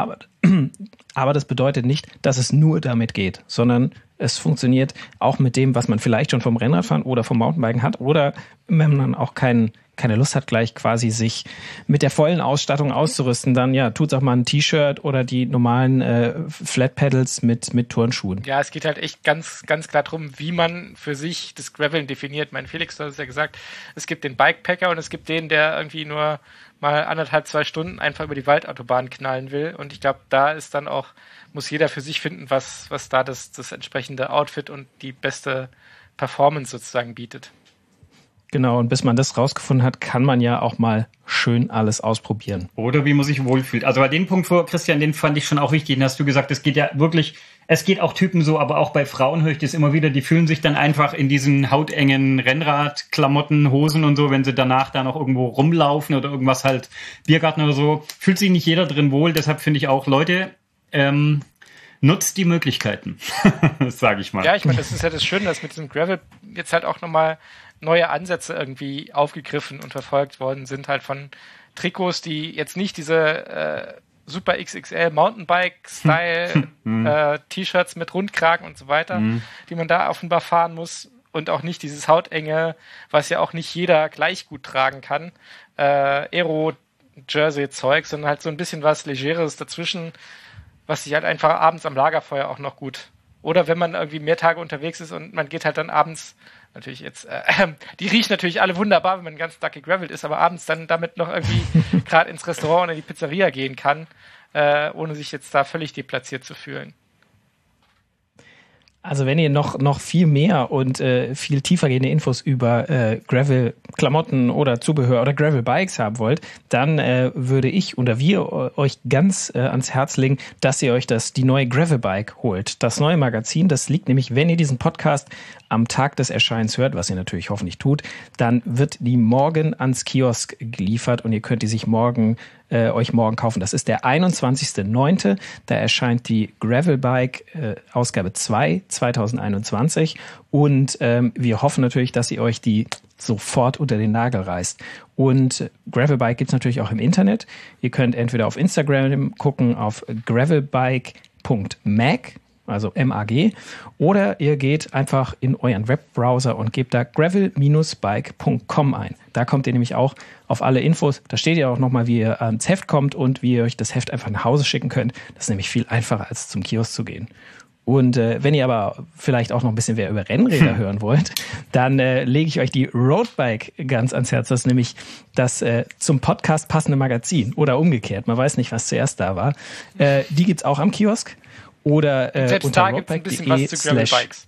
Aber das bedeutet nicht, dass es nur damit geht, sondern es funktioniert auch mit dem, was man vielleicht schon vom Rennradfahren oder vom Mountainbiken hat. Oder wenn man auch keine Lust hat, gleich quasi sich mit der vollen Ausstattung auszurüsten, dann ja, tut's auch mal ein T-Shirt oder die normalen Flat Pedals mit Turnschuhen. Ja, es geht halt echt ganz, ganz klar darum, wie man für sich das Graveln definiert. Mein Felix, du hast es ja gesagt, es gibt den Bikepacker und es gibt den, der irgendwie nur mal 1,5-2 Stunden einfach über die Waldautobahn knallen will. Und ich glaube, da ist dann auch, muss jeder für sich finden, was da das entsprechende Outfit und die beste Performance sozusagen bietet. Genau, und bis man das rausgefunden hat, kann man ja auch mal schön alles ausprobieren. Oder wie man sich wohlfühlt. Also bei dem Punkt vor, Christian, den fand ich schon auch wichtig. Den hast du gesagt, es geht auch Typen so, aber auch bei Frauen höre ich das immer wieder, die fühlen sich dann einfach in diesen hautengen Rennradklamotten, Hosen und so, wenn sie danach da noch irgendwo rumlaufen oder irgendwas halt, Biergarten oder so, fühlt sich nicht jeder drin wohl. Deshalb finde ich auch, Leute, nutzt die Möglichkeiten, sage ich mal. Ja, ich meine, das ist ja das Schöne, dass mit diesem Gravel jetzt halt auch nochmal neue Ansätze irgendwie aufgegriffen und verfolgt worden sind, halt von Trikots, die jetzt nicht diese Super XXL Mountainbike-Style T-Shirts mit Rundkragen und so weiter, die man da offenbar fahren muss, und auch nicht dieses hautenge, was ja auch nicht jeder gleich gut tragen kann, Aero-Jersey-Zeug, sondern halt so ein bisschen was Legeres dazwischen, was sich halt einfach abends am Lagerfeuer auch noch gut. Oder wenn man irgendwie mehr Tage unterwegs ist und man geht halt dann abends, natürlich jetzt, die riechen natürlich alle wunderbar, wenn man den ganzen Tag gegravelt ist, aber abends dann damit noch irgendwie gerade ins Restaurant oder in die Pizzeria gehen kann, ohne sich jetzt da völlig deplatziert zu fühlen. Also wenn ihr noch viel mehr und viel tiefergehende Infos über Gravel-Klamotten oder Zubehör oder Gravel-Bikes haben wollt, dann würde ich oder wir euch ganz ans Herz legen, dass ihr euch die neue Gravel-Bike holt. Das neue Magazin, das liegt nämlich, wenn ihr diesen Podcast am Tag des Erscheinens hört, was ihr natürlich hoffentlich tut, dann wird die morgen ans Kiosk geliefert und ihr könnt die sich euch morgen kaufen. Das ist der 21.09. Da erscheint die Gravelbike Ausgabe 2 2021 und wir hoffen natürlich, dass ihr euch die sofort unter den Nagel reißt. Und Gravelbike gibt's natürlich auch im Internet. Ihr könnt entweder auf Instagram gucken, auf gravelbike.mag, also MAG, oder ihr geht einfach in euren Webbrowser und gebt da gravel-bike.com ein. Da kommt ihr nämlich auch auf alle Infos. Da steht ja auch nochmal, wie ihr ans Heft kommt und wie ihr euch das Heft einfach nach Hause schicken könnt. Das ist nämlich viel einfacher, als zum Kiosk zu gehen. Und wenn ihr aber vielleicht auch noch ein bisschen mehr über Rennräder hören wollt, dann lege ich euch die Roadbike ganz ans Herz. Das ist nämlich das zum Podcast passende Magazin. Oder umgekehrt, man weiß nicht, was zuerst da war. Die gibt's auch am Kiosk. Oder selbst unter da gibt es ein bisschen was zu Gravelbikes.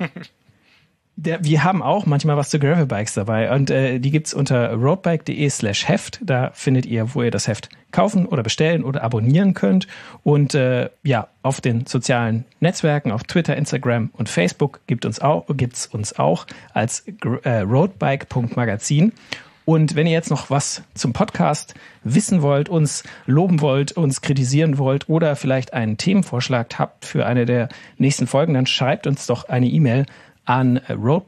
Wir haben auch manchmal was zu Gravelbikes dabei und die gibt's unter roadbike.de/Heft. Da findet ihr, wo ihr das Heft kaufen oder bestellen oder abonnieren könnt. Und auf den sozialen Netzwerken, auf Twitter, Instagram und Facebook gibt's uns auch als roadbike.magazin. Und wenn ihr jetzt noch was zum Podcast wissen wollt, uns loben wollt, uns kritisieren wollt oder vielleicht einen Themenvorschlag habt für eine der nächsten Folgen, dann schreibt uns doch eine E-Mail an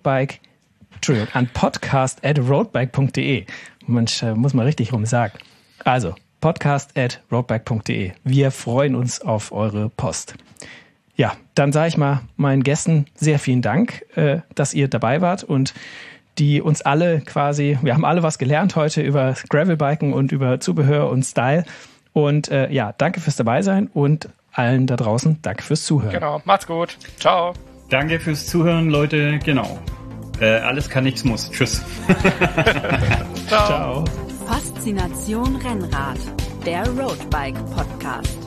podcast@roadbike.de. Mensch, muss man richtig rum sagen. Also, podcast@roadbike.de. Wir freuen uns auf eure Post. Ja, dann sage ich mal meinen Gästen sehr vielen Dank, dass ihr dabei wart und die uns alle quasi, wir haben alle was gelernt heute über Gravelbiken und über Zubehör und Style. Und danke fürs Dabeisein und allen da draußen danke fürs Zuhören. Genau, macht's gut. Ciao. Danke fürs Zuhören, Leute. Genau. Alles kann, nichts muss. Tschüss. Ciao. Faszination Rennrad, der Roadbike Podcast.